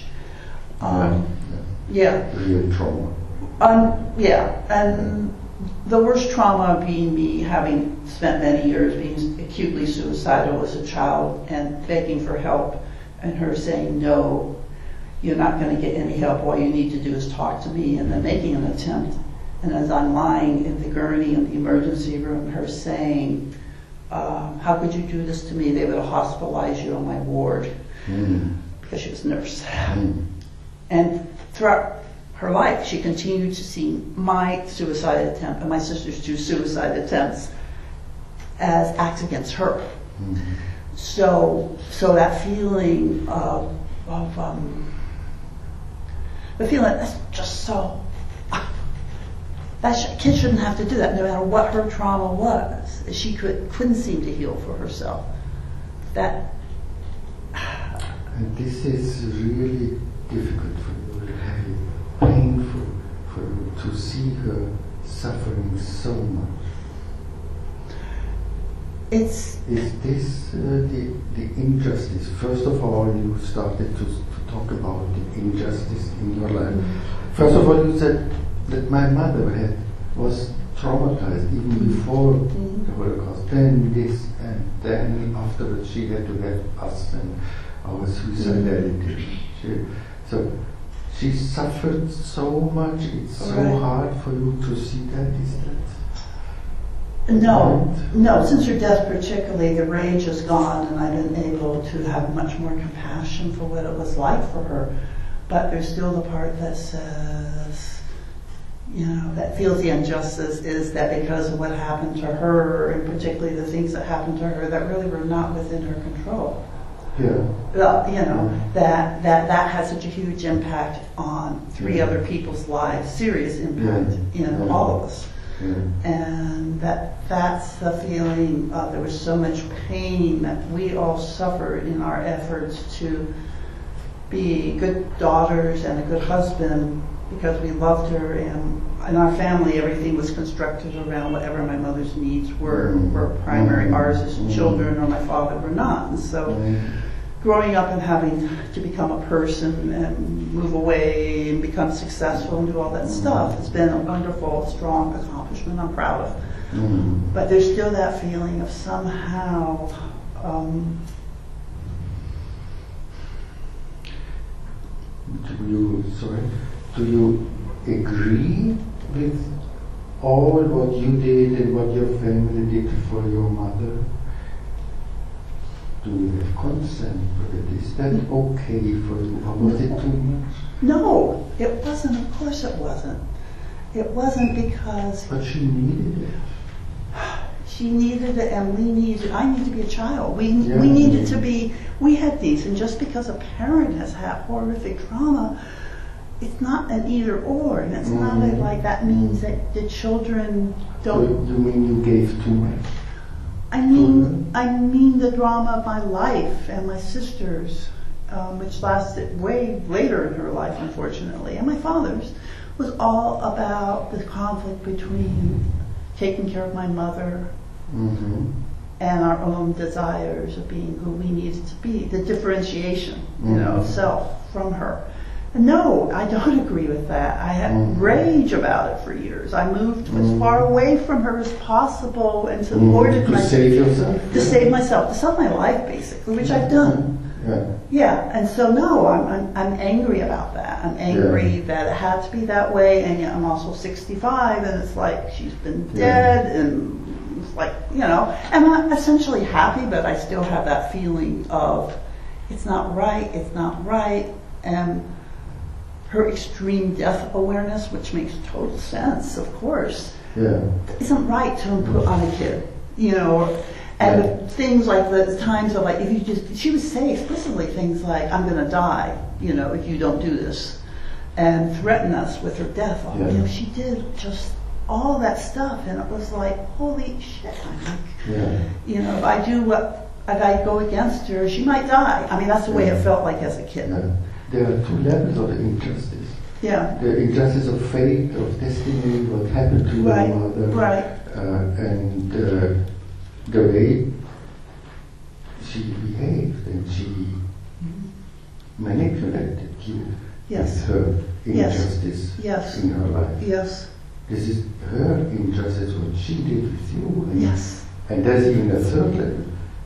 Yeah. Real trauma. Yeah, and the worst trauma being me having spent many years being acutely suicidal as a child and begging for help, and her saying, no, you're not going to get any help. All you need to do is talk to me, and then making an attempt. And as I'm lying in the gurney in the emergency room, her saying, how could you do this to me? They would hospitalize you on my ward, because she was a nurse. And throughout her life, she continued to see my suicide attempt and my sister's 2 suicide attempts as acts against her. So that feeling of the feeling that's just so, that kid shouldn't have to do that, no matter what her trauma was. She couldn't seem to heal for herself. That. And this is really difficult for you, heavy, painful for you to see her suffering so much. Is this the injustice? First of all, you started to talk about the injustice in your life. First of all, you said that my mother was traumatized even before the Holocaust. Then this, and then afterwards she had to have us and our suicidality. So she suffered so much. It's so hard for you to see that. Is that? No. Since her death particularly, the rage is gone, and I've been able to have much more compassion for what it was like for her. But there's still the part that says, that feels the injustice is that because of what happened to her, and particularly the things that happened to her that really were not within her control. Yeah. Well, that had such a huge impact on 3 other people's lives, serious impact, all of us. And that's the feeling of there was so much pain that we all suffered in our efforts to be good daughters and a good husband because we loved her, and in our family everything was constructed around whatever my mother's needs were primary, ours as children, or my father were not. And so growing up and having to become a person and move away and become successful and do all that stuff has been a wonderful, strong accomplishment I'm proud of. But there's still that feeling of somehow do you agree with all what you did and what your family did for your mother? Do you have consent for it? Is that okay for you, or was it too much? No, it wasn't. Of course it wasn't. It wasn't because... But she needed it. She needed it, and we needed... I need to be a child. We needed to be... We had these, and just because a parent has had horrific trauma, it's not an either or, and it's not like that means that the children don't... So you mean you gave too much? I mean the drama of my life and my sister's, which lasted way later in her life, unfortunately, and my father's, was all about the conflict between taking care of my mother and our own desires of being who we needed to be, the differentiation, of self from her. No, I don't agree with that. I had rage about it for years. I moved as far away from her as possible and supported myself. To save yourself? To save myself, to save my life, basically, which I've done. Yeah, and so no, I'm angry about that. I'm angry that it had to be that way, and yet I'm also 65, and it's like she's been dead, and it's like, and I'm essentially happy, but I still have that feeling of it's not right, and her extreme death awareness, which makes total sense, of course, isn't right to put on a kid, and things like the times of like, she would say explicitly things like, I'm going to die, if you don't do this, and threaten us with her death. She did just all that stuff, and it was like, holy shit, if I do if I go against her, she might die. I mean, that's the way it felt like as a kid. There are two levels of injustice. The injustice of fate, of destiny, what happened to your mother, and the way she behaved, and she manipulated you with her injustice in her life. This is her injustice, what she did with you. And there's even a third level.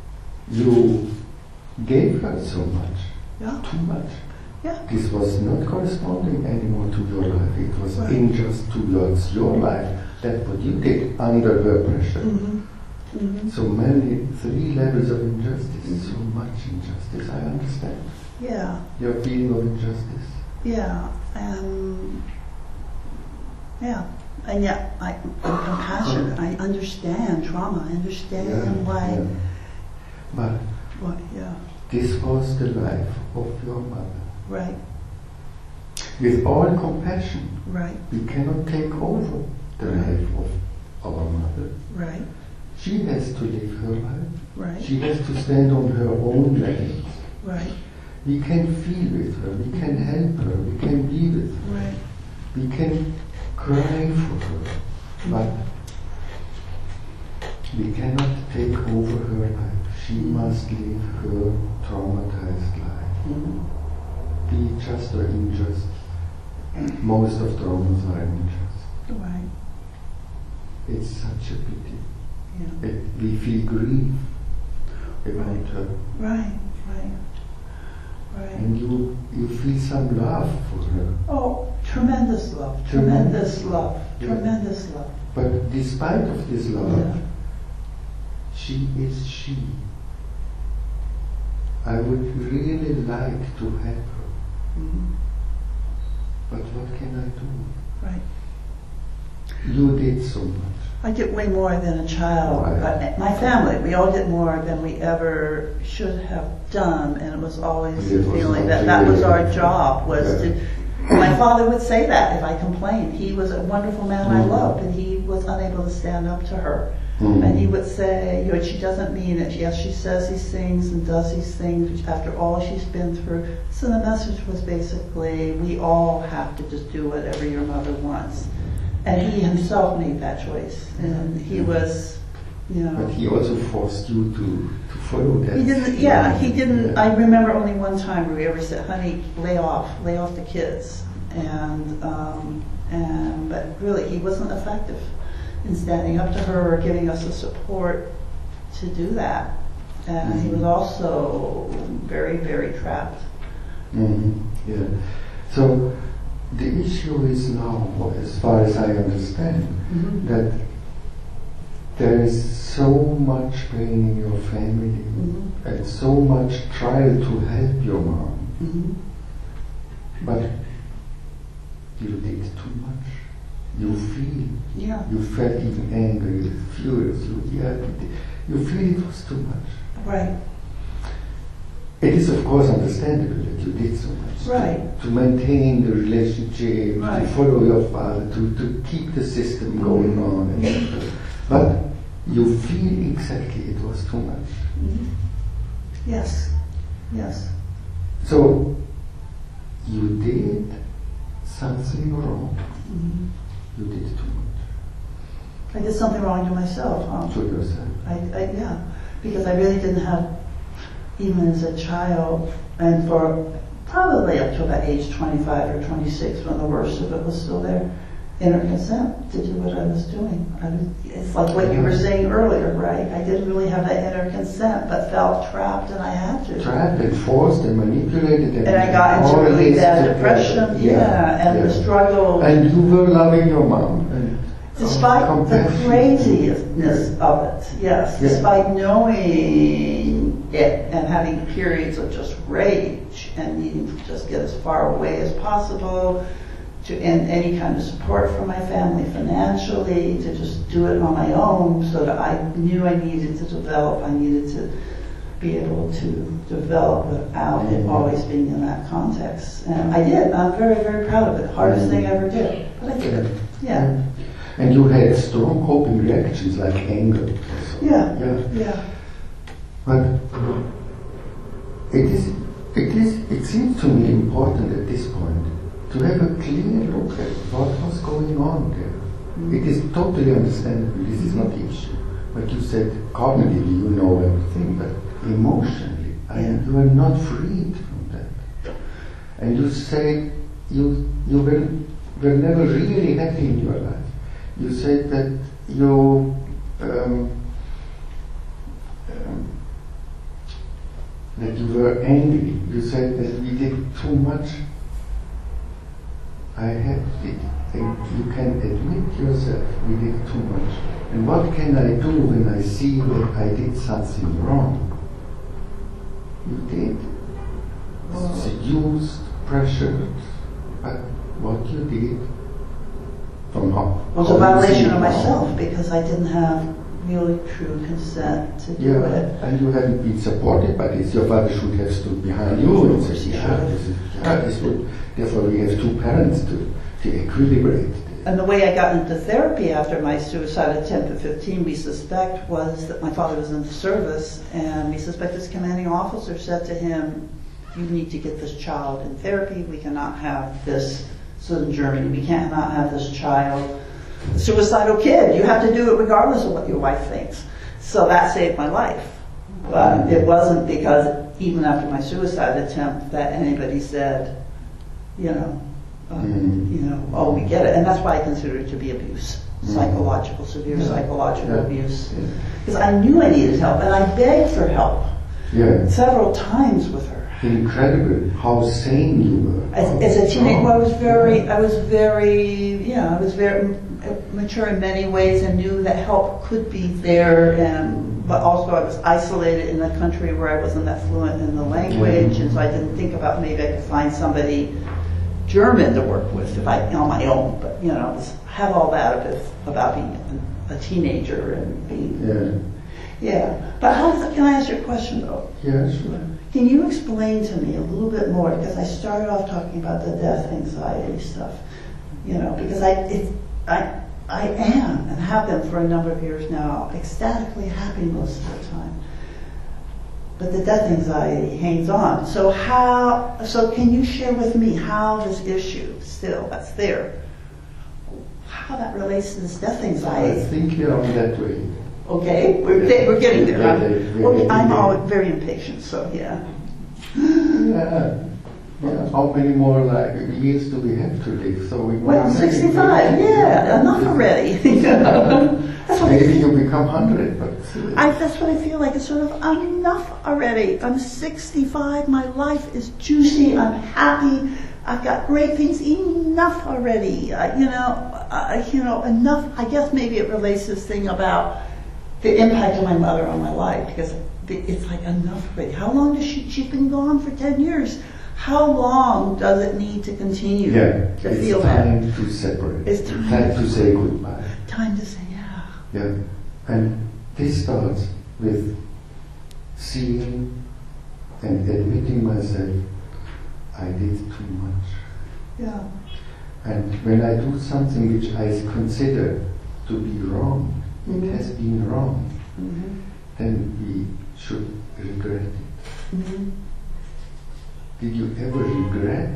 You gave her so much, too much. This was not corresponding anymore to your life. It was unjust towards your life. That's what you did under her pressure. So many, 3 levels of injustice, so much injustice. I understand. Your feeling of injustice. And yet I'm compassionate. I understand trauma. I understand why. But this was the life of your mother. With all compassion, we cannot take over the life of our mother. She has to live her life. She has to stand on her own legs. We can feel with her, we can help her, we can be with her. We can cry for her, but we cannot take over her life. She must live her traumatized life. Be it just or unjust. Most of traumas are unjust. It's such a pity. We feel grief about her. And you feel some love for her. Oh, tremendous love. Tremendous love. But despite of this love, she is she. I would really like to help her. But what can I do? You did so much. I did way more than a child. My family, we all did more than we ever should have done, and it was always the feeling that was our job, was to... My father would say that if I complained. He was a wonderful man I loved, and he was unable to stand up to her. And he would say, she doesn't mean it. Yes, she says these things and does these things after all she's been through. So the message was basically, we all have to just do whatever your mother wants. And he himself made that choice. And he was, But he also forced you to follow that. He didn't, he didn't. I remember only one time where we ever said, honey, lay off the kids. But really, he wasn't effective in standing up to her or giving us the support to do that. And he was also very, very trapped. So the issue is now, as far as I understand, that there is so much pain in your family and so much trial to help your mom. But you did too much. You feel, you felt even angry, furious, you feel it was too much. It is of course understandable that you did so much to maintain the relationship, to follow your father, to keep the system going on. But you feel exactly it was too much. Yes, yes. So you did something wrong. You did too much. I did something wrong to myself, huh? To yourself. Yeah, because I really didn't have, even as a child, and for probably up to about age 25 or 26, when the worst of it was still there, inner consent to do what I was doing. It's like what you were saying earlier, right? I didn't really have that inner consent, but felt trapped, and I had to. Trapped and forced and manipulated. And I got into really bad depression, and the struggle. And you were loving your mom. And despite the craziness of it, yes, despite knowing it and having periods of just rage and needing to just get as far away as possible, to end any kind of support from my family financially, to just do it on my own, so that I knew I needed to develop, I needed to be able to develop without it always being in that context. And I did. I'm very, very proud of it. Hardest thing I ever did. But I did it. Yeah. And you had strong coping reactions like anger. Yeah. But it seems to me important at this point to have a clear look at what was going on there. It is totally understandable. This is not the issue. But you said cognitively you know everything, but emotionally you are not freed from that. And you say you were never really happy in your life. You said that you that you were angry. You said that we did too much. I had it. And you can admit yourself, we did too much. And what can I do when I see that I did something wrong? You did. Seduced, pressured, but what you did from how? Was a violation of myself, because I didn't have really true consent to do it. And you hadn't been supported by this. Your father should have stood behind you and said, this would, therefore we have two parents to equilibrate. And the way I got into therapy after my suicide attempt at 15, we suspect, was that my father was in the service, and we suspect his commanding officer said to him, you need to get this child in therapy. We cannot have this, so in Germany, we cannot have this child a suicidal kid. You have to do it regardless of what your wife thinks. So that saved my life. But it wasn't because even after my suicide attempt that anybody said, oh, we get it. And that's why I consider it to be abuse. Psychological, severe psychological abuse. Because I knew I needed help, and I begged for help several times with her. Incredible how sane you were. As a teenager, I was very mature in many ways, and knew that help could be there, but also I was isolated in a country where I wasn't that fluent in the language, and so I didn't think about maybe I could find somebody German to work with if I on my own. But have all that about being a teenager and being But can I ask you a question though? Yeah, sure. Can you explain to me a little bit more, because I started off talking about the death anxiety stuff, because I am and have been for a number of years now ecstatically happy most of the time. But the death anxiety hangs on. So can you share with me how this issue that's there, how that relates to this death anxiety? I think you're on that way. Okay, we're getting there. I'm always very impatient, so yeah. How many more years do we have to live? So we 65. Yeah, enough already. Maybe you become 100, but that's what I feel like. It's sort of enough already. I'm 65. My life is juicy. I'm happy. I've got great things. Enough already. Enough. I guess maybe it relates to this thing about the impact of my mother on my life, because it's like enough already. How long does she's been gone for 10 years? How long does it need to continue to feel that? It's time to separate. It's time to say goodbye. Time to say, Yeah. And this starts with seeing and admitting myself, I did too much. Yeah. And when I do something which I consider to be wrong, it has been wrong, Mhm. then we should regret it. Mhm. Did you ever regret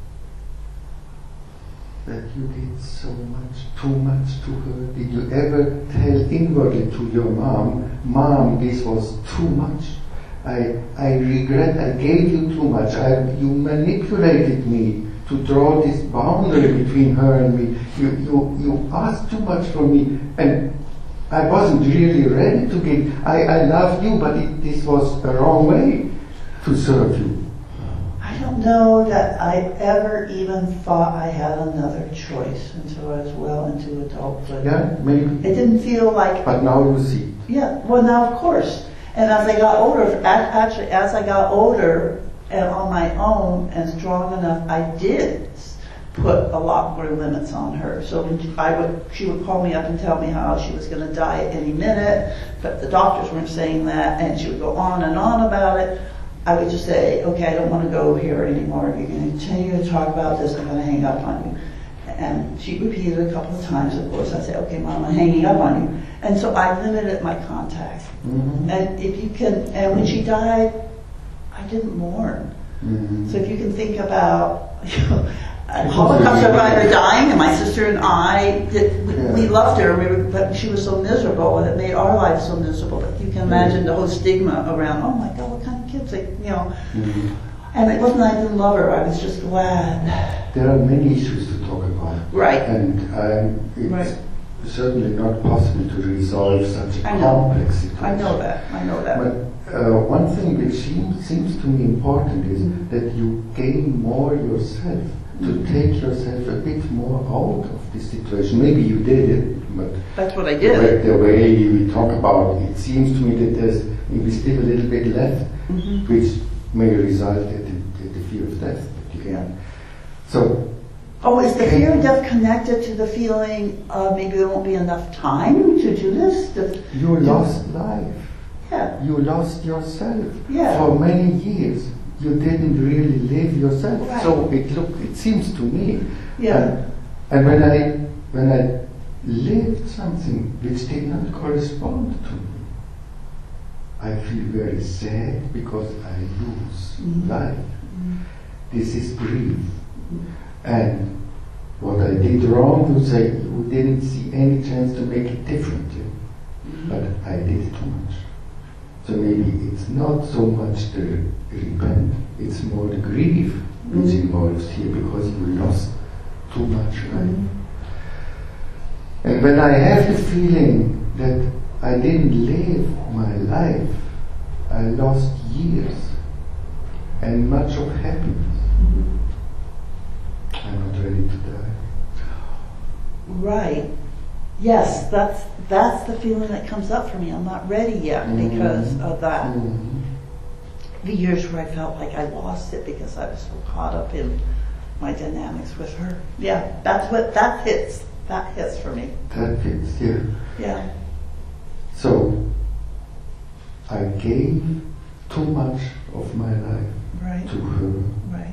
that you did so much, too much to her? Did you ever tell inwardly to your Mom, this was too much? I regret I gave you too much. You manipulated me to draw this boundary between her and me. You asked too much from me, and I wasn't really ready to give. I love you, but this was the wrong way to serve you. I don't know that I ever even thought I had another choice until I was well into adulthood. Yeah, maybe. It didn't feel like. But now you see. Yeah, well now of course. And as I got older, actually as I got older and on my own and strong enough, I did put a lot more limits on her. So when she would call me up and tell me how she was going to die at any minute, but the doctors weren't saying that, and she would go on and on about it. I would just say, okay, I don't want to go here anymore. You're going to continue to talk about this. I'm going to hang up on you. And she repeated a couple of times, of course. I said, okay, Mom, I'm hanging up on you. And so I limited my contact. Mm-hmm. And if you can, and when she died, I didn't mourn. Mm-hmm. So if you can think about, Holocaust survivor dying, and my sister and I, we loved her, but she was so miserable, and it made our life so miserable. But you can imagine the whole stigma around, oh my God, what kind of kids, Mm-hmm. And it wasn't I didn't love her, I was just glad. There are many issues to talk about. Right. And it's Right. certainly not possible to resolve such a I know. complex situation. I know that. But one thing which seems to me important is that you gain more yourself, to take yourself a bit more out of this situation. Maybe you did it, but That's what I did. the way we talk about it seems to me that there's maybe still a little bit left, Mhm. which may result in the fear of death. So, Oh, is the fear of death connected to the feeling of maybe there won't be enough time to do this? you lost life. Yeah. You lost yourself. Yeah. For many years, you didn't really live yourself. Right. So it seems to me. Yeah. And when I lived something which did not correspond to me, I feel very sad because I lose Mhm. life. This is grief. And what I did wrong, you say you didn't see any chance to make it differently. But I did too much. So maybe it's not so much the repent, it's more the grief which involves here because you lost too much life. And when I have the feeling that I didn't live my life, I lost years and much of happiness. I'm not ready to die. Right. Yes, that's the feeling that comes up for me. I'm not ready yet because of that. The years where I felt like I lost it because I was so caught up in my dynamics with her. Yeah, that hits. That hits for me. That fits, yeah. Yeah. So, I gave too much of my life Right. to her. Right.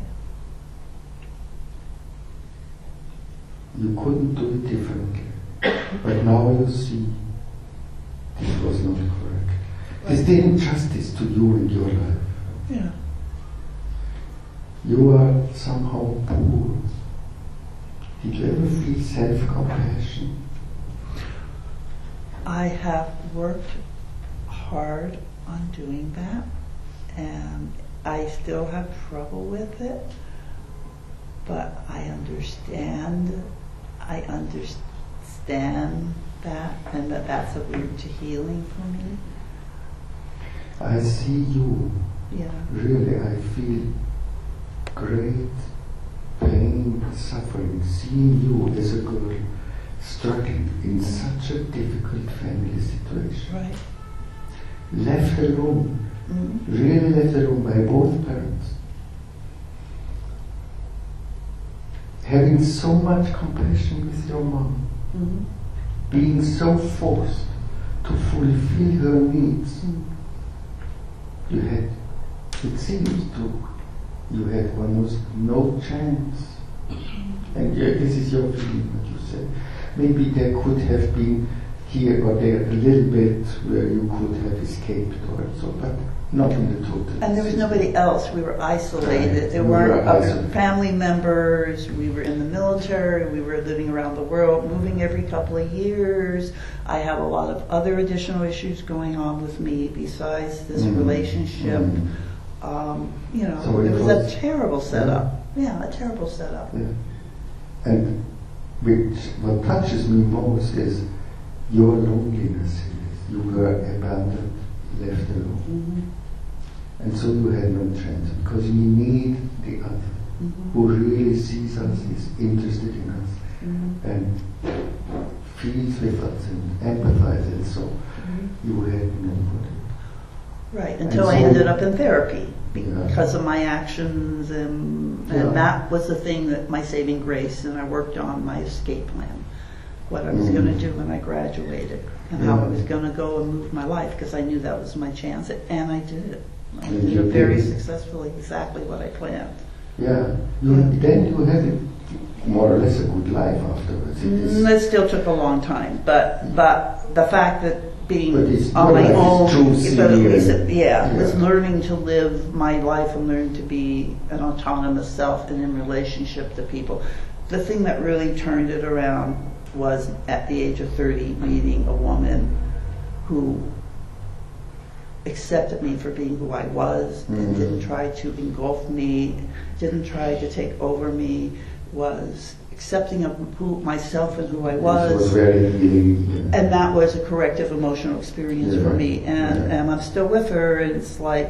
You couldn't do it differently. But now you see, this was not correct. This didn't justice to you and your life. Yeah. You are somehow poor. Did you ever feel self-compassion? I have worked hard on doing that, and I still have trouble with it, but I understand that, and that's a route to healing for me. I see you. Yeah. Really, I feel great pain, suffering, seeing you as a girl struggling in such a difficult family situation. Right. Left alone, Mm-hmm. really left alone by both parents. Having so much compassion with your mom, Mm-hmm. being so forced to fulfill her needs. You had, it seems you had almost no chance. And this is your feeling, what you said. Maybe there could have been here or there a little bit where you could have escaped or so, but not in the total. And there was nobody else. We were isolated. Right. There We weren't were other isolated. family members. We were in the military. We were living around the world, moving every couple of years. I have a lot of other additional issues going on with me besides this relationship. You know, So it it was was- a terrible setup. Yeah, a terrible setup. Yeah. And what touches me most is your loneliness. You were abandoned, left alone. And so you had no chance because we need the other who really sees us, is interested in us, and feels with us and empathizes. And so you had nobody. Right, And until I so- ended up in therapy Yeah. because of my actions, and Yeah. that was the thing that my saving grace, and I worked on my escape plan, what I was going to do when I graduated, and how I was going to go and move my life, because I knew that was my chance, and I did it. I And did you it very did. successfully, exactly what I planned. Yeah. Then you had more or less a good life afterwards. It is- It still took a long time, but the fact that being But it's on your my life is own, too but at least severe. was Yeah. learning to live my life and learning to be an autonomous self and in relationship to people. The thing that really turned it around was at the age of 30 meeting a woman who accepted me for being who I was and didn't try to engulf me, didn't try to take over me, was accepting of who myself and who I It was was. very healing. Yeah. And that was a corrective emotional experience for me. And I'm still with her, and it's like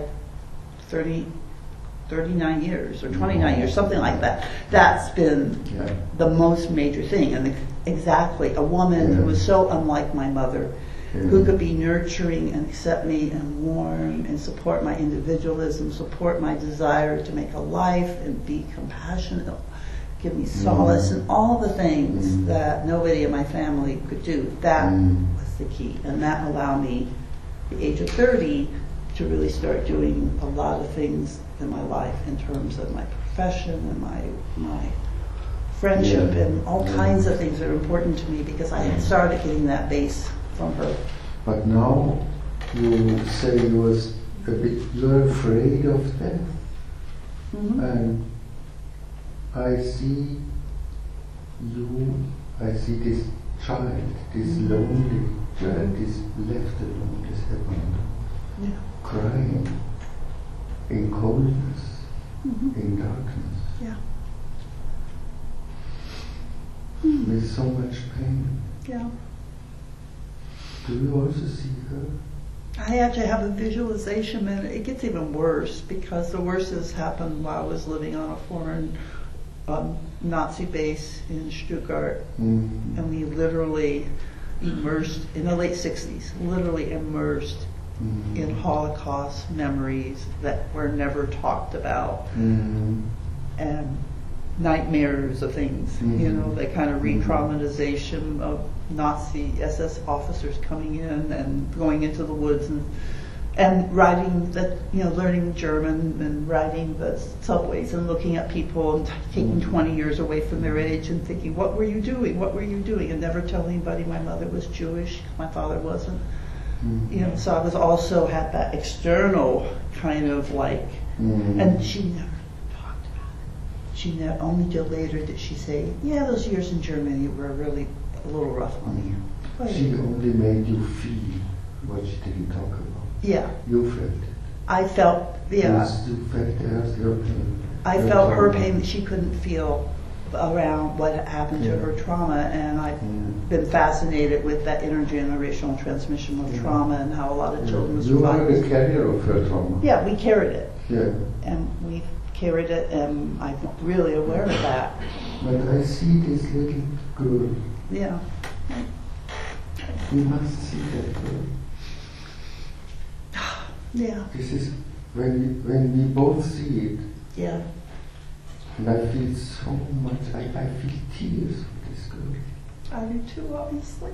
39 years or 29 years, something like that. That's been Yeah. the most major thing. And exactly, a woman who was so unlike my mother, who could be nurturing and accept me and warm and support my individualism, support my desire to make a life and be compassionate, give me solace and all the things that nobody in my family could do. That was the key. And that allowed me, at the age of 30, to really start doing a lot of things in my life in terms of my profession and my friendship and all kinds of things that are important to me because I had started getting that base from her. But now you say you're afraid of death. And I see this child, this lonely child, this left alone, this abandoned, crying in coldness, in darkness, Yeah. with so much pain. Yeah. Do you also see her? I actually have a visualization, and it gets even worse because the worst has happened while I was living on a foreign Nazi base in Stuttgart, and we literally immersed, in the late 60s, literally immersed in Holocaust memories that were never talked about, and nightmares of things, the kind of re-traumatization of Nazi SS officers coming in and going into the woods and riding learning German and riding the subways and looking at people and taking 20 years away from their age and thinking, what were you doing? What were you doing? And never telling anybody my mother was Jewish, my father wasn't. So I was also had that external kind of and she never talked about it. She only till later did she say, yeah, those years in Germany were really a little rough on you. She only made you feel what she didn't talk about. Yeah. You felt it. I felt, yeah. You felt her pain. I felt her pain that she couldn't feel around what happened to her trauma, and I've been fascinated with that intergenerational transmission of trauma and how a lot of children You were survive. the carrier of her trauma. Yeah, we carried it. Yeah. And we carried it, and I'm really aware of that. But I see this little girl. Yeah. You must see that girl. Yeah. This is when we both see it. Yeah. And I feel so much. I feel tears for this girl. I do too, obviously.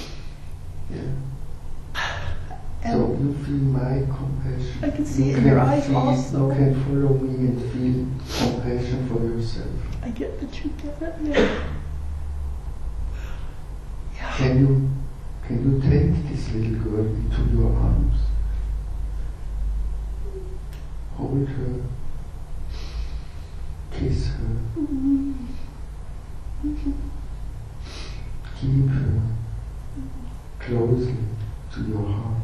Yeah. And So you feel my compassion. I can see You it in your can eyes feel- also. You can follow me and feel compassion for yourself. I get that you get it. Yeah. Can you take little girl into your arms. Hold her, kiss her, keep her closely to your heart.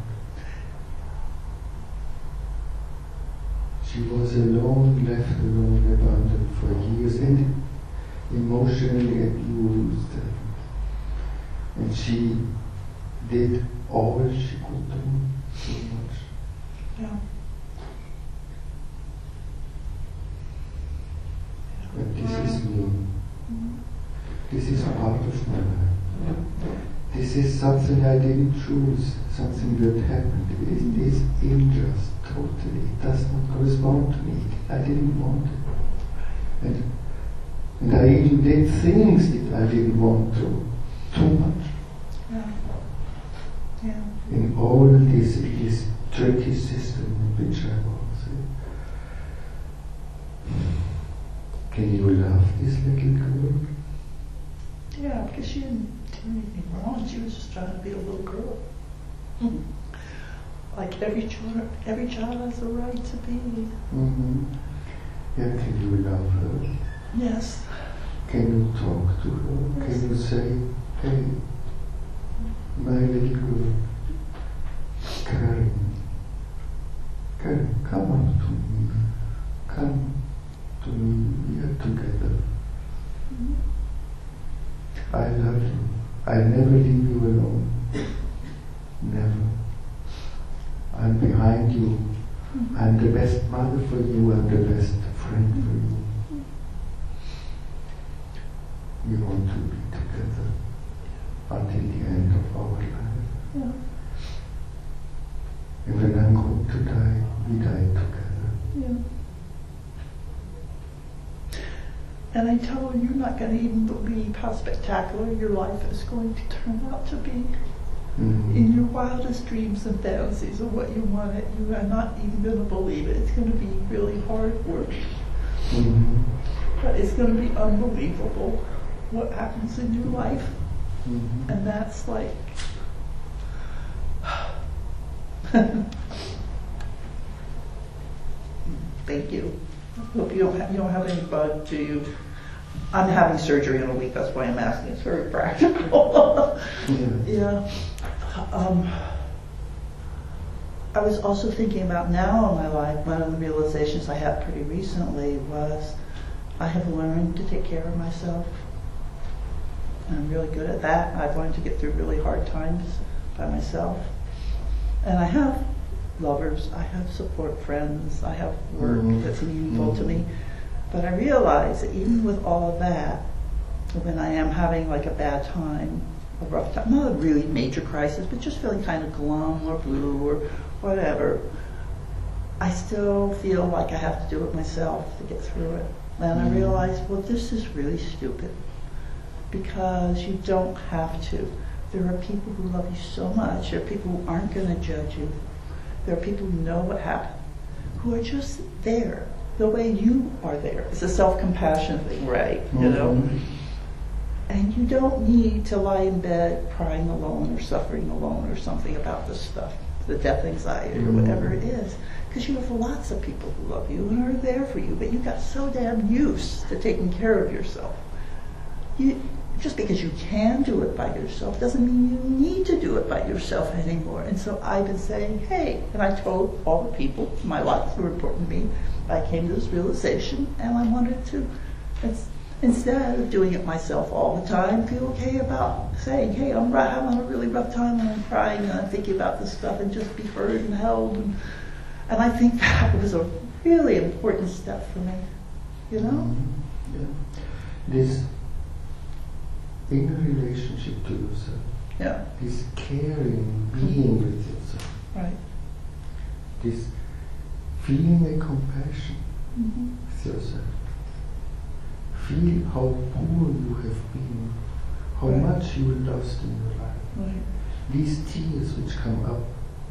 She was alone, left alone, abandoned for years, and emotionally abused. And she did all she could do, so much. Yeah. But this is me. This is part of my life. This is something I didn't choose, something that happened. It is unjust, totally. It does not correspond to me. I didn't want it. And I even did things that I didn't want to. Too much. Yeah. Yeah. In all this tricky system in which I was. Can you love this little girl? Yeah, because she didn't do anything wrong. She was just trying to be a little girl. Like every child has the right to be. Mm-hmm. Yeah, can you love her? Yes. Can you talk to her? Yes. Can you say, hey, my little girl, Karen, come up to me. Come to me, we are together. Mm-hmm. I love you. I never leave you alone. Never. I'm behind you. Mm-hmm. I'm the best mother for you. I'm the best friend for you. We want to be together until the end of our life. Yeah. And when I'm going to die, we die together. Yeah. And I tell her, you're not going to even believe how spectacular your life is going to turn out to be. Mm-hmm. In your wildest dreams and fantasies of what you want it, you are not even going to believe it. It's going to be really hard work. Mm-hmm. But it's going to be unbelievable what happens in your life. Mm-hmm. And that's like... Thank you. Hope you don't have any bug, do you? I'm having surgery in a week, that's why I'm asking. It's very practical. Yeah. I was also thinking about now in my life, one of the realizations I had pretty recently was I have learned to take care of myself. And I'm really good at that. I've learned to get through really hard times by myself. And I have lovers, I have support friends, I have work that's meaningful to me. But I realize that even with all of that, when I am having like a bad time, a rough time, not a really major crisis, but just feeling kind of glum or blue or whatever, I still feel like I have to do it myself to get through it. And I realize, well, this is really stupid because you don't have to. There are people who love you so much. There are people who aren't going to judge you. There are people who know what happened, who are just there the way you are there. It's a self-compassion thing, right? You know? And you don't need to lie in bed crying alone or suffering alone or something about this stuff, the death anxiety or whatever it is. Because you have lots of people who love you and are there for you, but you got so damn used to taking care of yourself. Just because you can do it by yourself doesn't mean you need to do it by yourself anymore. And so I've been saying, hey, and I told all the people in my life who were important to me, I came to this realization and I wanted to, instead of doing it myself all the time, feel okay about saying, hey, I'm having a really rough time and I'm crying and I'm thinking about this stuff, and just be heard and held. And I think that was a really important step for me, you know? Yeah. This inner relationship to yourself. Yeah. This caring, being with yourself. Right. This feeling a compassion with yourself. Feel how poor you have been, how much you lost in your life. Right. These tears which come up,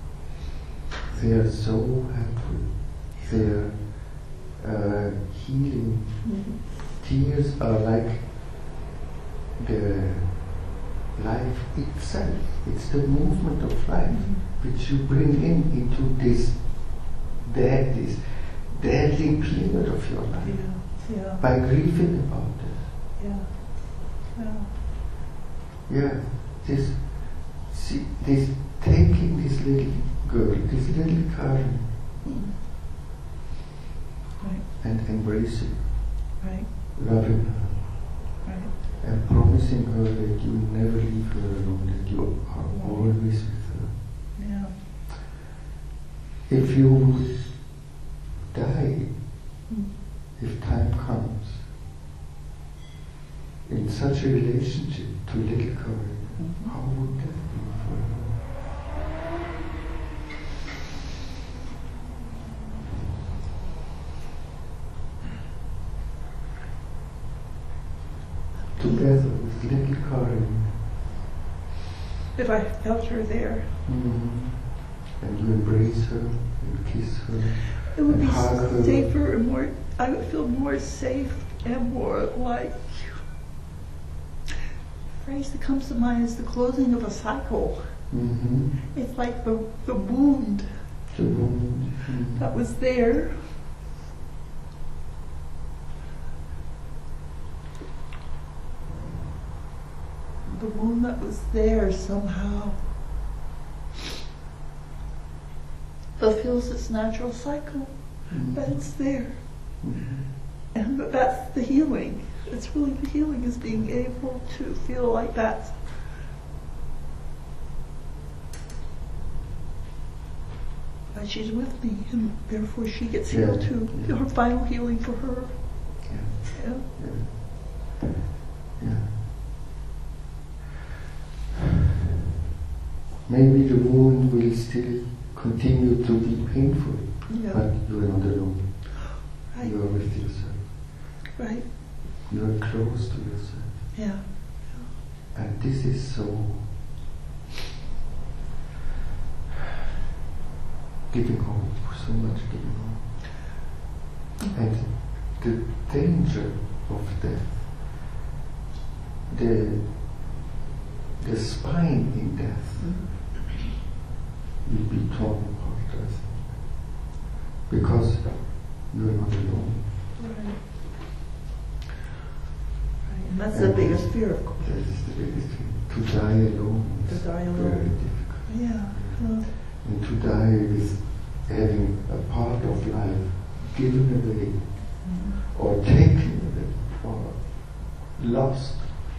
they are so helpful. They are healing. Tears are like the life itself. It's the movement of life which you bring into this deadly period of your life Yeah. by grieving about it. Yeah. Yeah, this taking this little girl, this little Karen, Right. and embracing, Right. loving her, Right. and promising her that you will never leave her alone, that you are always with her. Yeah. If you die, if time comes, in such a relationship to little Karen, how would that be for her? Together with little Karen, If I felt her there, and you embrace her and kiss her it would and be hug her. safer and more, I would feel more safe and more like, the phrase that comes to mind is the closing of a cycle. It's like the wound The wound. that was there. The wound that was there somehow fulfills its natural cycle, but it's there. And that's the healing. It's really the healing, is being able to feel like that. That she's with me, and therefore she gets healed too. Her final healing for her. Yeah. Maybe the wound will still continue to be painful, but you are not alone. Right. You are with yourself. Right. You are close to yourself. Yeah. And this is so giving hope, so much giving hope. And the danger of death, the spine in death will be torn apart, I think. Because you are not alone. Right. And that's the biggest fear, of course. That is the biggest thing. To die alone To is die alone. very difficult. Yeah. And to die with having a part of life given away, or taken away, or lost,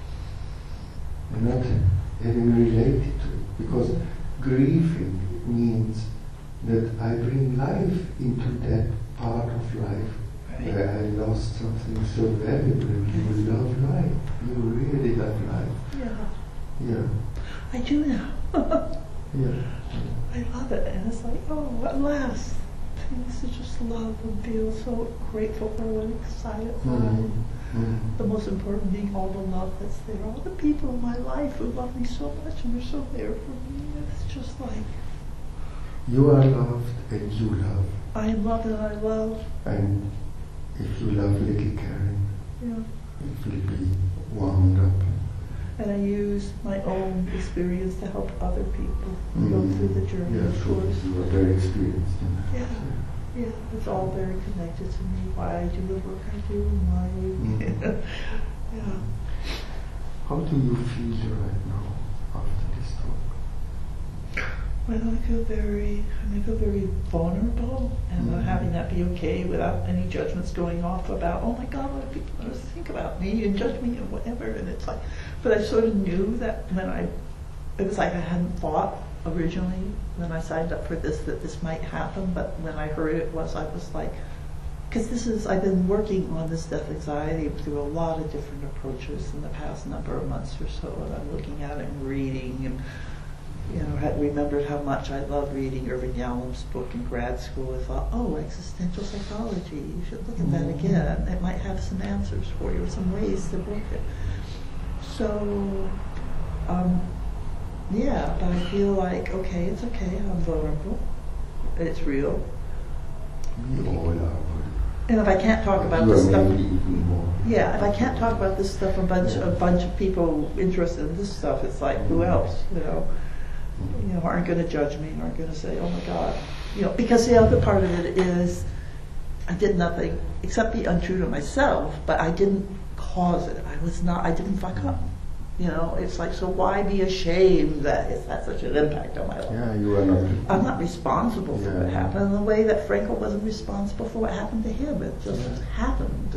and not having related to it. Because grieving means that I bring life into that part of life where I lost something so valuable. You love life. You really love life. Yeah. Yeah. I do now. Yeah. I love it, and it's like, oh, at last, things to just love and feel so grateful for and excited for it. The most important being all the love that's there, all the people in my life who love me so much and are so there for me. It's just like, you are loved and you love. I love and I love. And if you love little Karen, Yeah. it will be wound up. And I use my own experience to help other people go through the journey, Yeah, of sure. course. You are very experienced in that. Yeah. Yeah, it's all very connected to me, why I do the work I do and why yeah. How do you feel right now after this talk? Well, I feel very vulnerable, and having that be okay without any judgments going off about, oh my God, what are people going to think about me and judge me and whatever. And it's like, but I sort of knew that it was like I hadn't thought originally when I signed up for this that this might happen, but when I heard I was like, because I've been working on this death anxiety through a lot of different approaches in the past number of months or so, and I'm looking at it and reading and had remembered how much I loved reading Irvin Yalom's book in grad school. I thought, oh, existential psychology, you should look at that again. It might have some answers for you, or some ways to work it. So, but I feel like, okay, it's okay, I'm vulnerable, it's real. We all are. And if I can't talk about You this are stuff, maybe even more. yeah, if I can't talk about this stuff, a bunch of people interested in this stuff, it's like, who else, aren't going to judge me, aren't going to say, oh my God, because the other part of it is, I did nothing except be untrue to myself, but I didn't cause it. I didn't fuck up. It's like, so why be ashamed that it's had such an impact on my life? Yeah, you are not. I'm not responsible for what happened in the way that Frankel wasn't responsible for what happened to him. It just happened.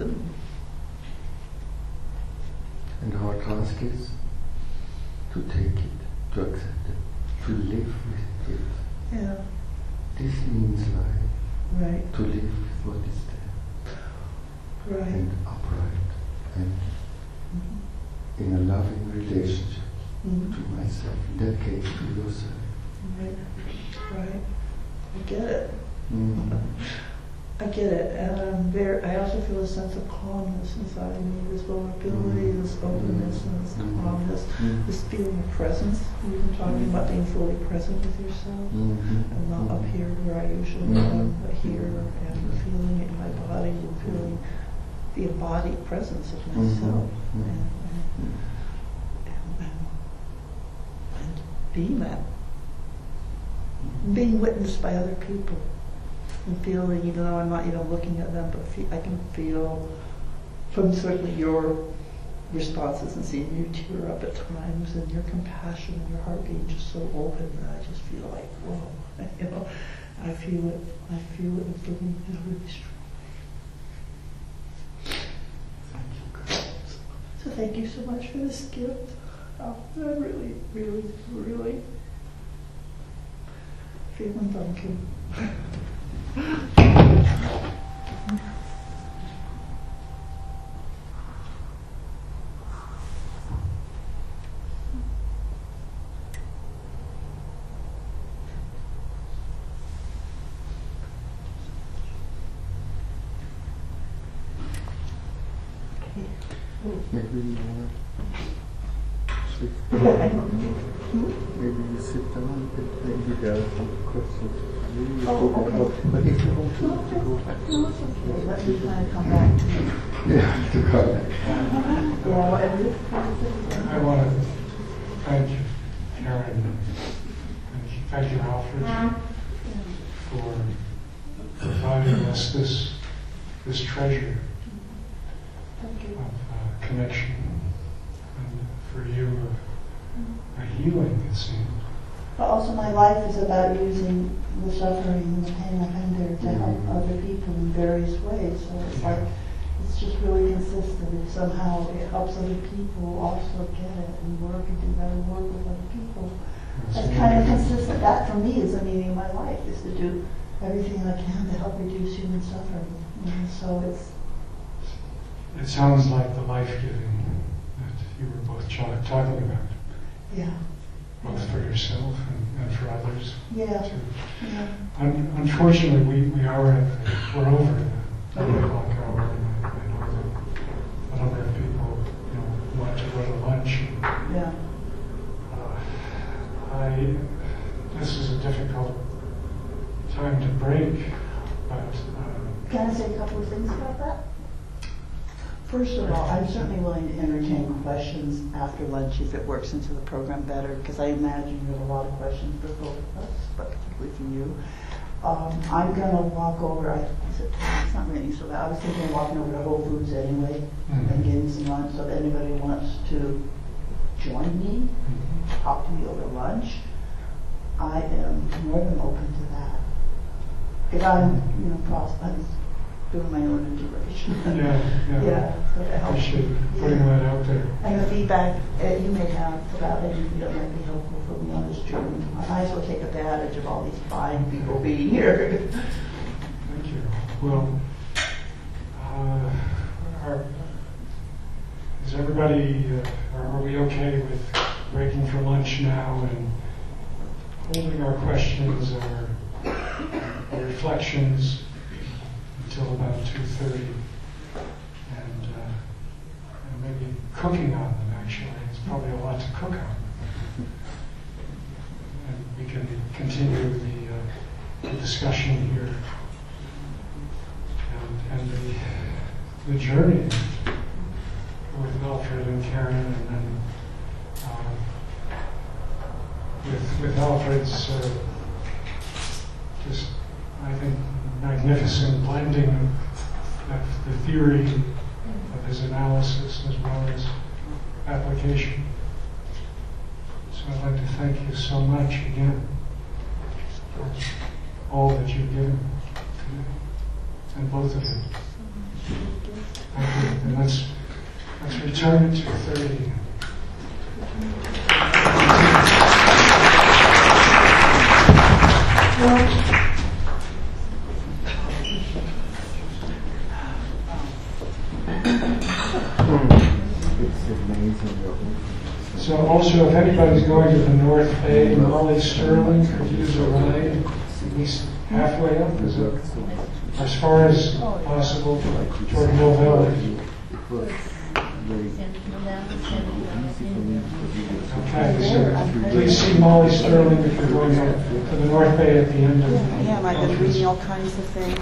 And our task is to take it, to accept it, to live with it. Yeah, This means life. right, To live with what is there. right. And upright. And in a loving relationship Mhm. to myself. In that case, to yourself. Right, right. I get it. Mm. I get it, and I also feel a sense of calmness inside me, this vulnerability, this openness, and this calmness, this feeling of presence. We've been talking about being fully present with yourself, and not up here where I usually am, but here, and feeling it in my body, and feeling the embodied presence of myself, and being that, being witnessed by other people. And feeling, even though I'm not, looking at them, but I can feel from certainly your responses and seeing you tear up at times, and your compassion and your heart being just so open that I just feel like, whoa, I feel it really strongly. So thank you so much for this gift. I really, really, really feeling thank you. Maybe you want to shift. Maybe you sit down a bit. Maybe there are some questions. But if you want to go back. Let me kind of come back to you. Yeah, to come back. I want to thank Karen and thank you, Alfred, for providing us this treasure of connection, and for you a healing, it seems. But also my life is about using the suffering and the pain I've endured to help other people in various ways. So it's like, it's just really consistent. And somehow it helps other people also get it and work and do better work with other people. That's kind of consistent. That for me is the meaning of my life, is to do everything I can to help reduce human suffering. And so It sounds like the life-giving that you were both talking about. Yeah. Both for yourself and for others. Yeah. Too. Yeah. Unfortunately, we're over the 9 o'clock hour, and I know that a number of people want to go to lunch. Yeah. This is a difficult time to break, but Can I say a couple of things about that? First of all, I'm certainly willing to entertain questions after lunch if it works into the program better, because I imagine you have a lot of questions for both of us, but particularly for you. I'm going to walk over, it's not raining so bad, I was thinking of walking over to Whole Foods anyway and getting some lunch, so if anybody wants to join me, talk to me over lunch, I am more than open to that. Because I'm doing my own integration. yeah, So it I helps. appreciate putting that out there. And the feedback you may have about it, you feel might be helpful for me on this journey. I might as well take advantage of all these fine people being here. Thank you. Well, is everybody, are we okay with breaking for lunch now and holding our questions or reflections until about 2:30, and maybe cooking on them, actually. There's probably a lot to cook on. And we can continue the discussion here. and the journey with Alfred and Karen, and then with Alfred's just, I think, magnificent blending of the theory of his analysis as well as application. So I'd like to thank you so much again for all that you've given today, and both of you. Thank you. And let's return to 30. So also, if anybody's going to the North Bay, Molly Sterling could use a ride at least halfway up, is it? As far as possible toward Mill Valley. Okay, so please see Molly Sterling if you're going to the North Bay at the end of. I am. I've been reading all kinds of things.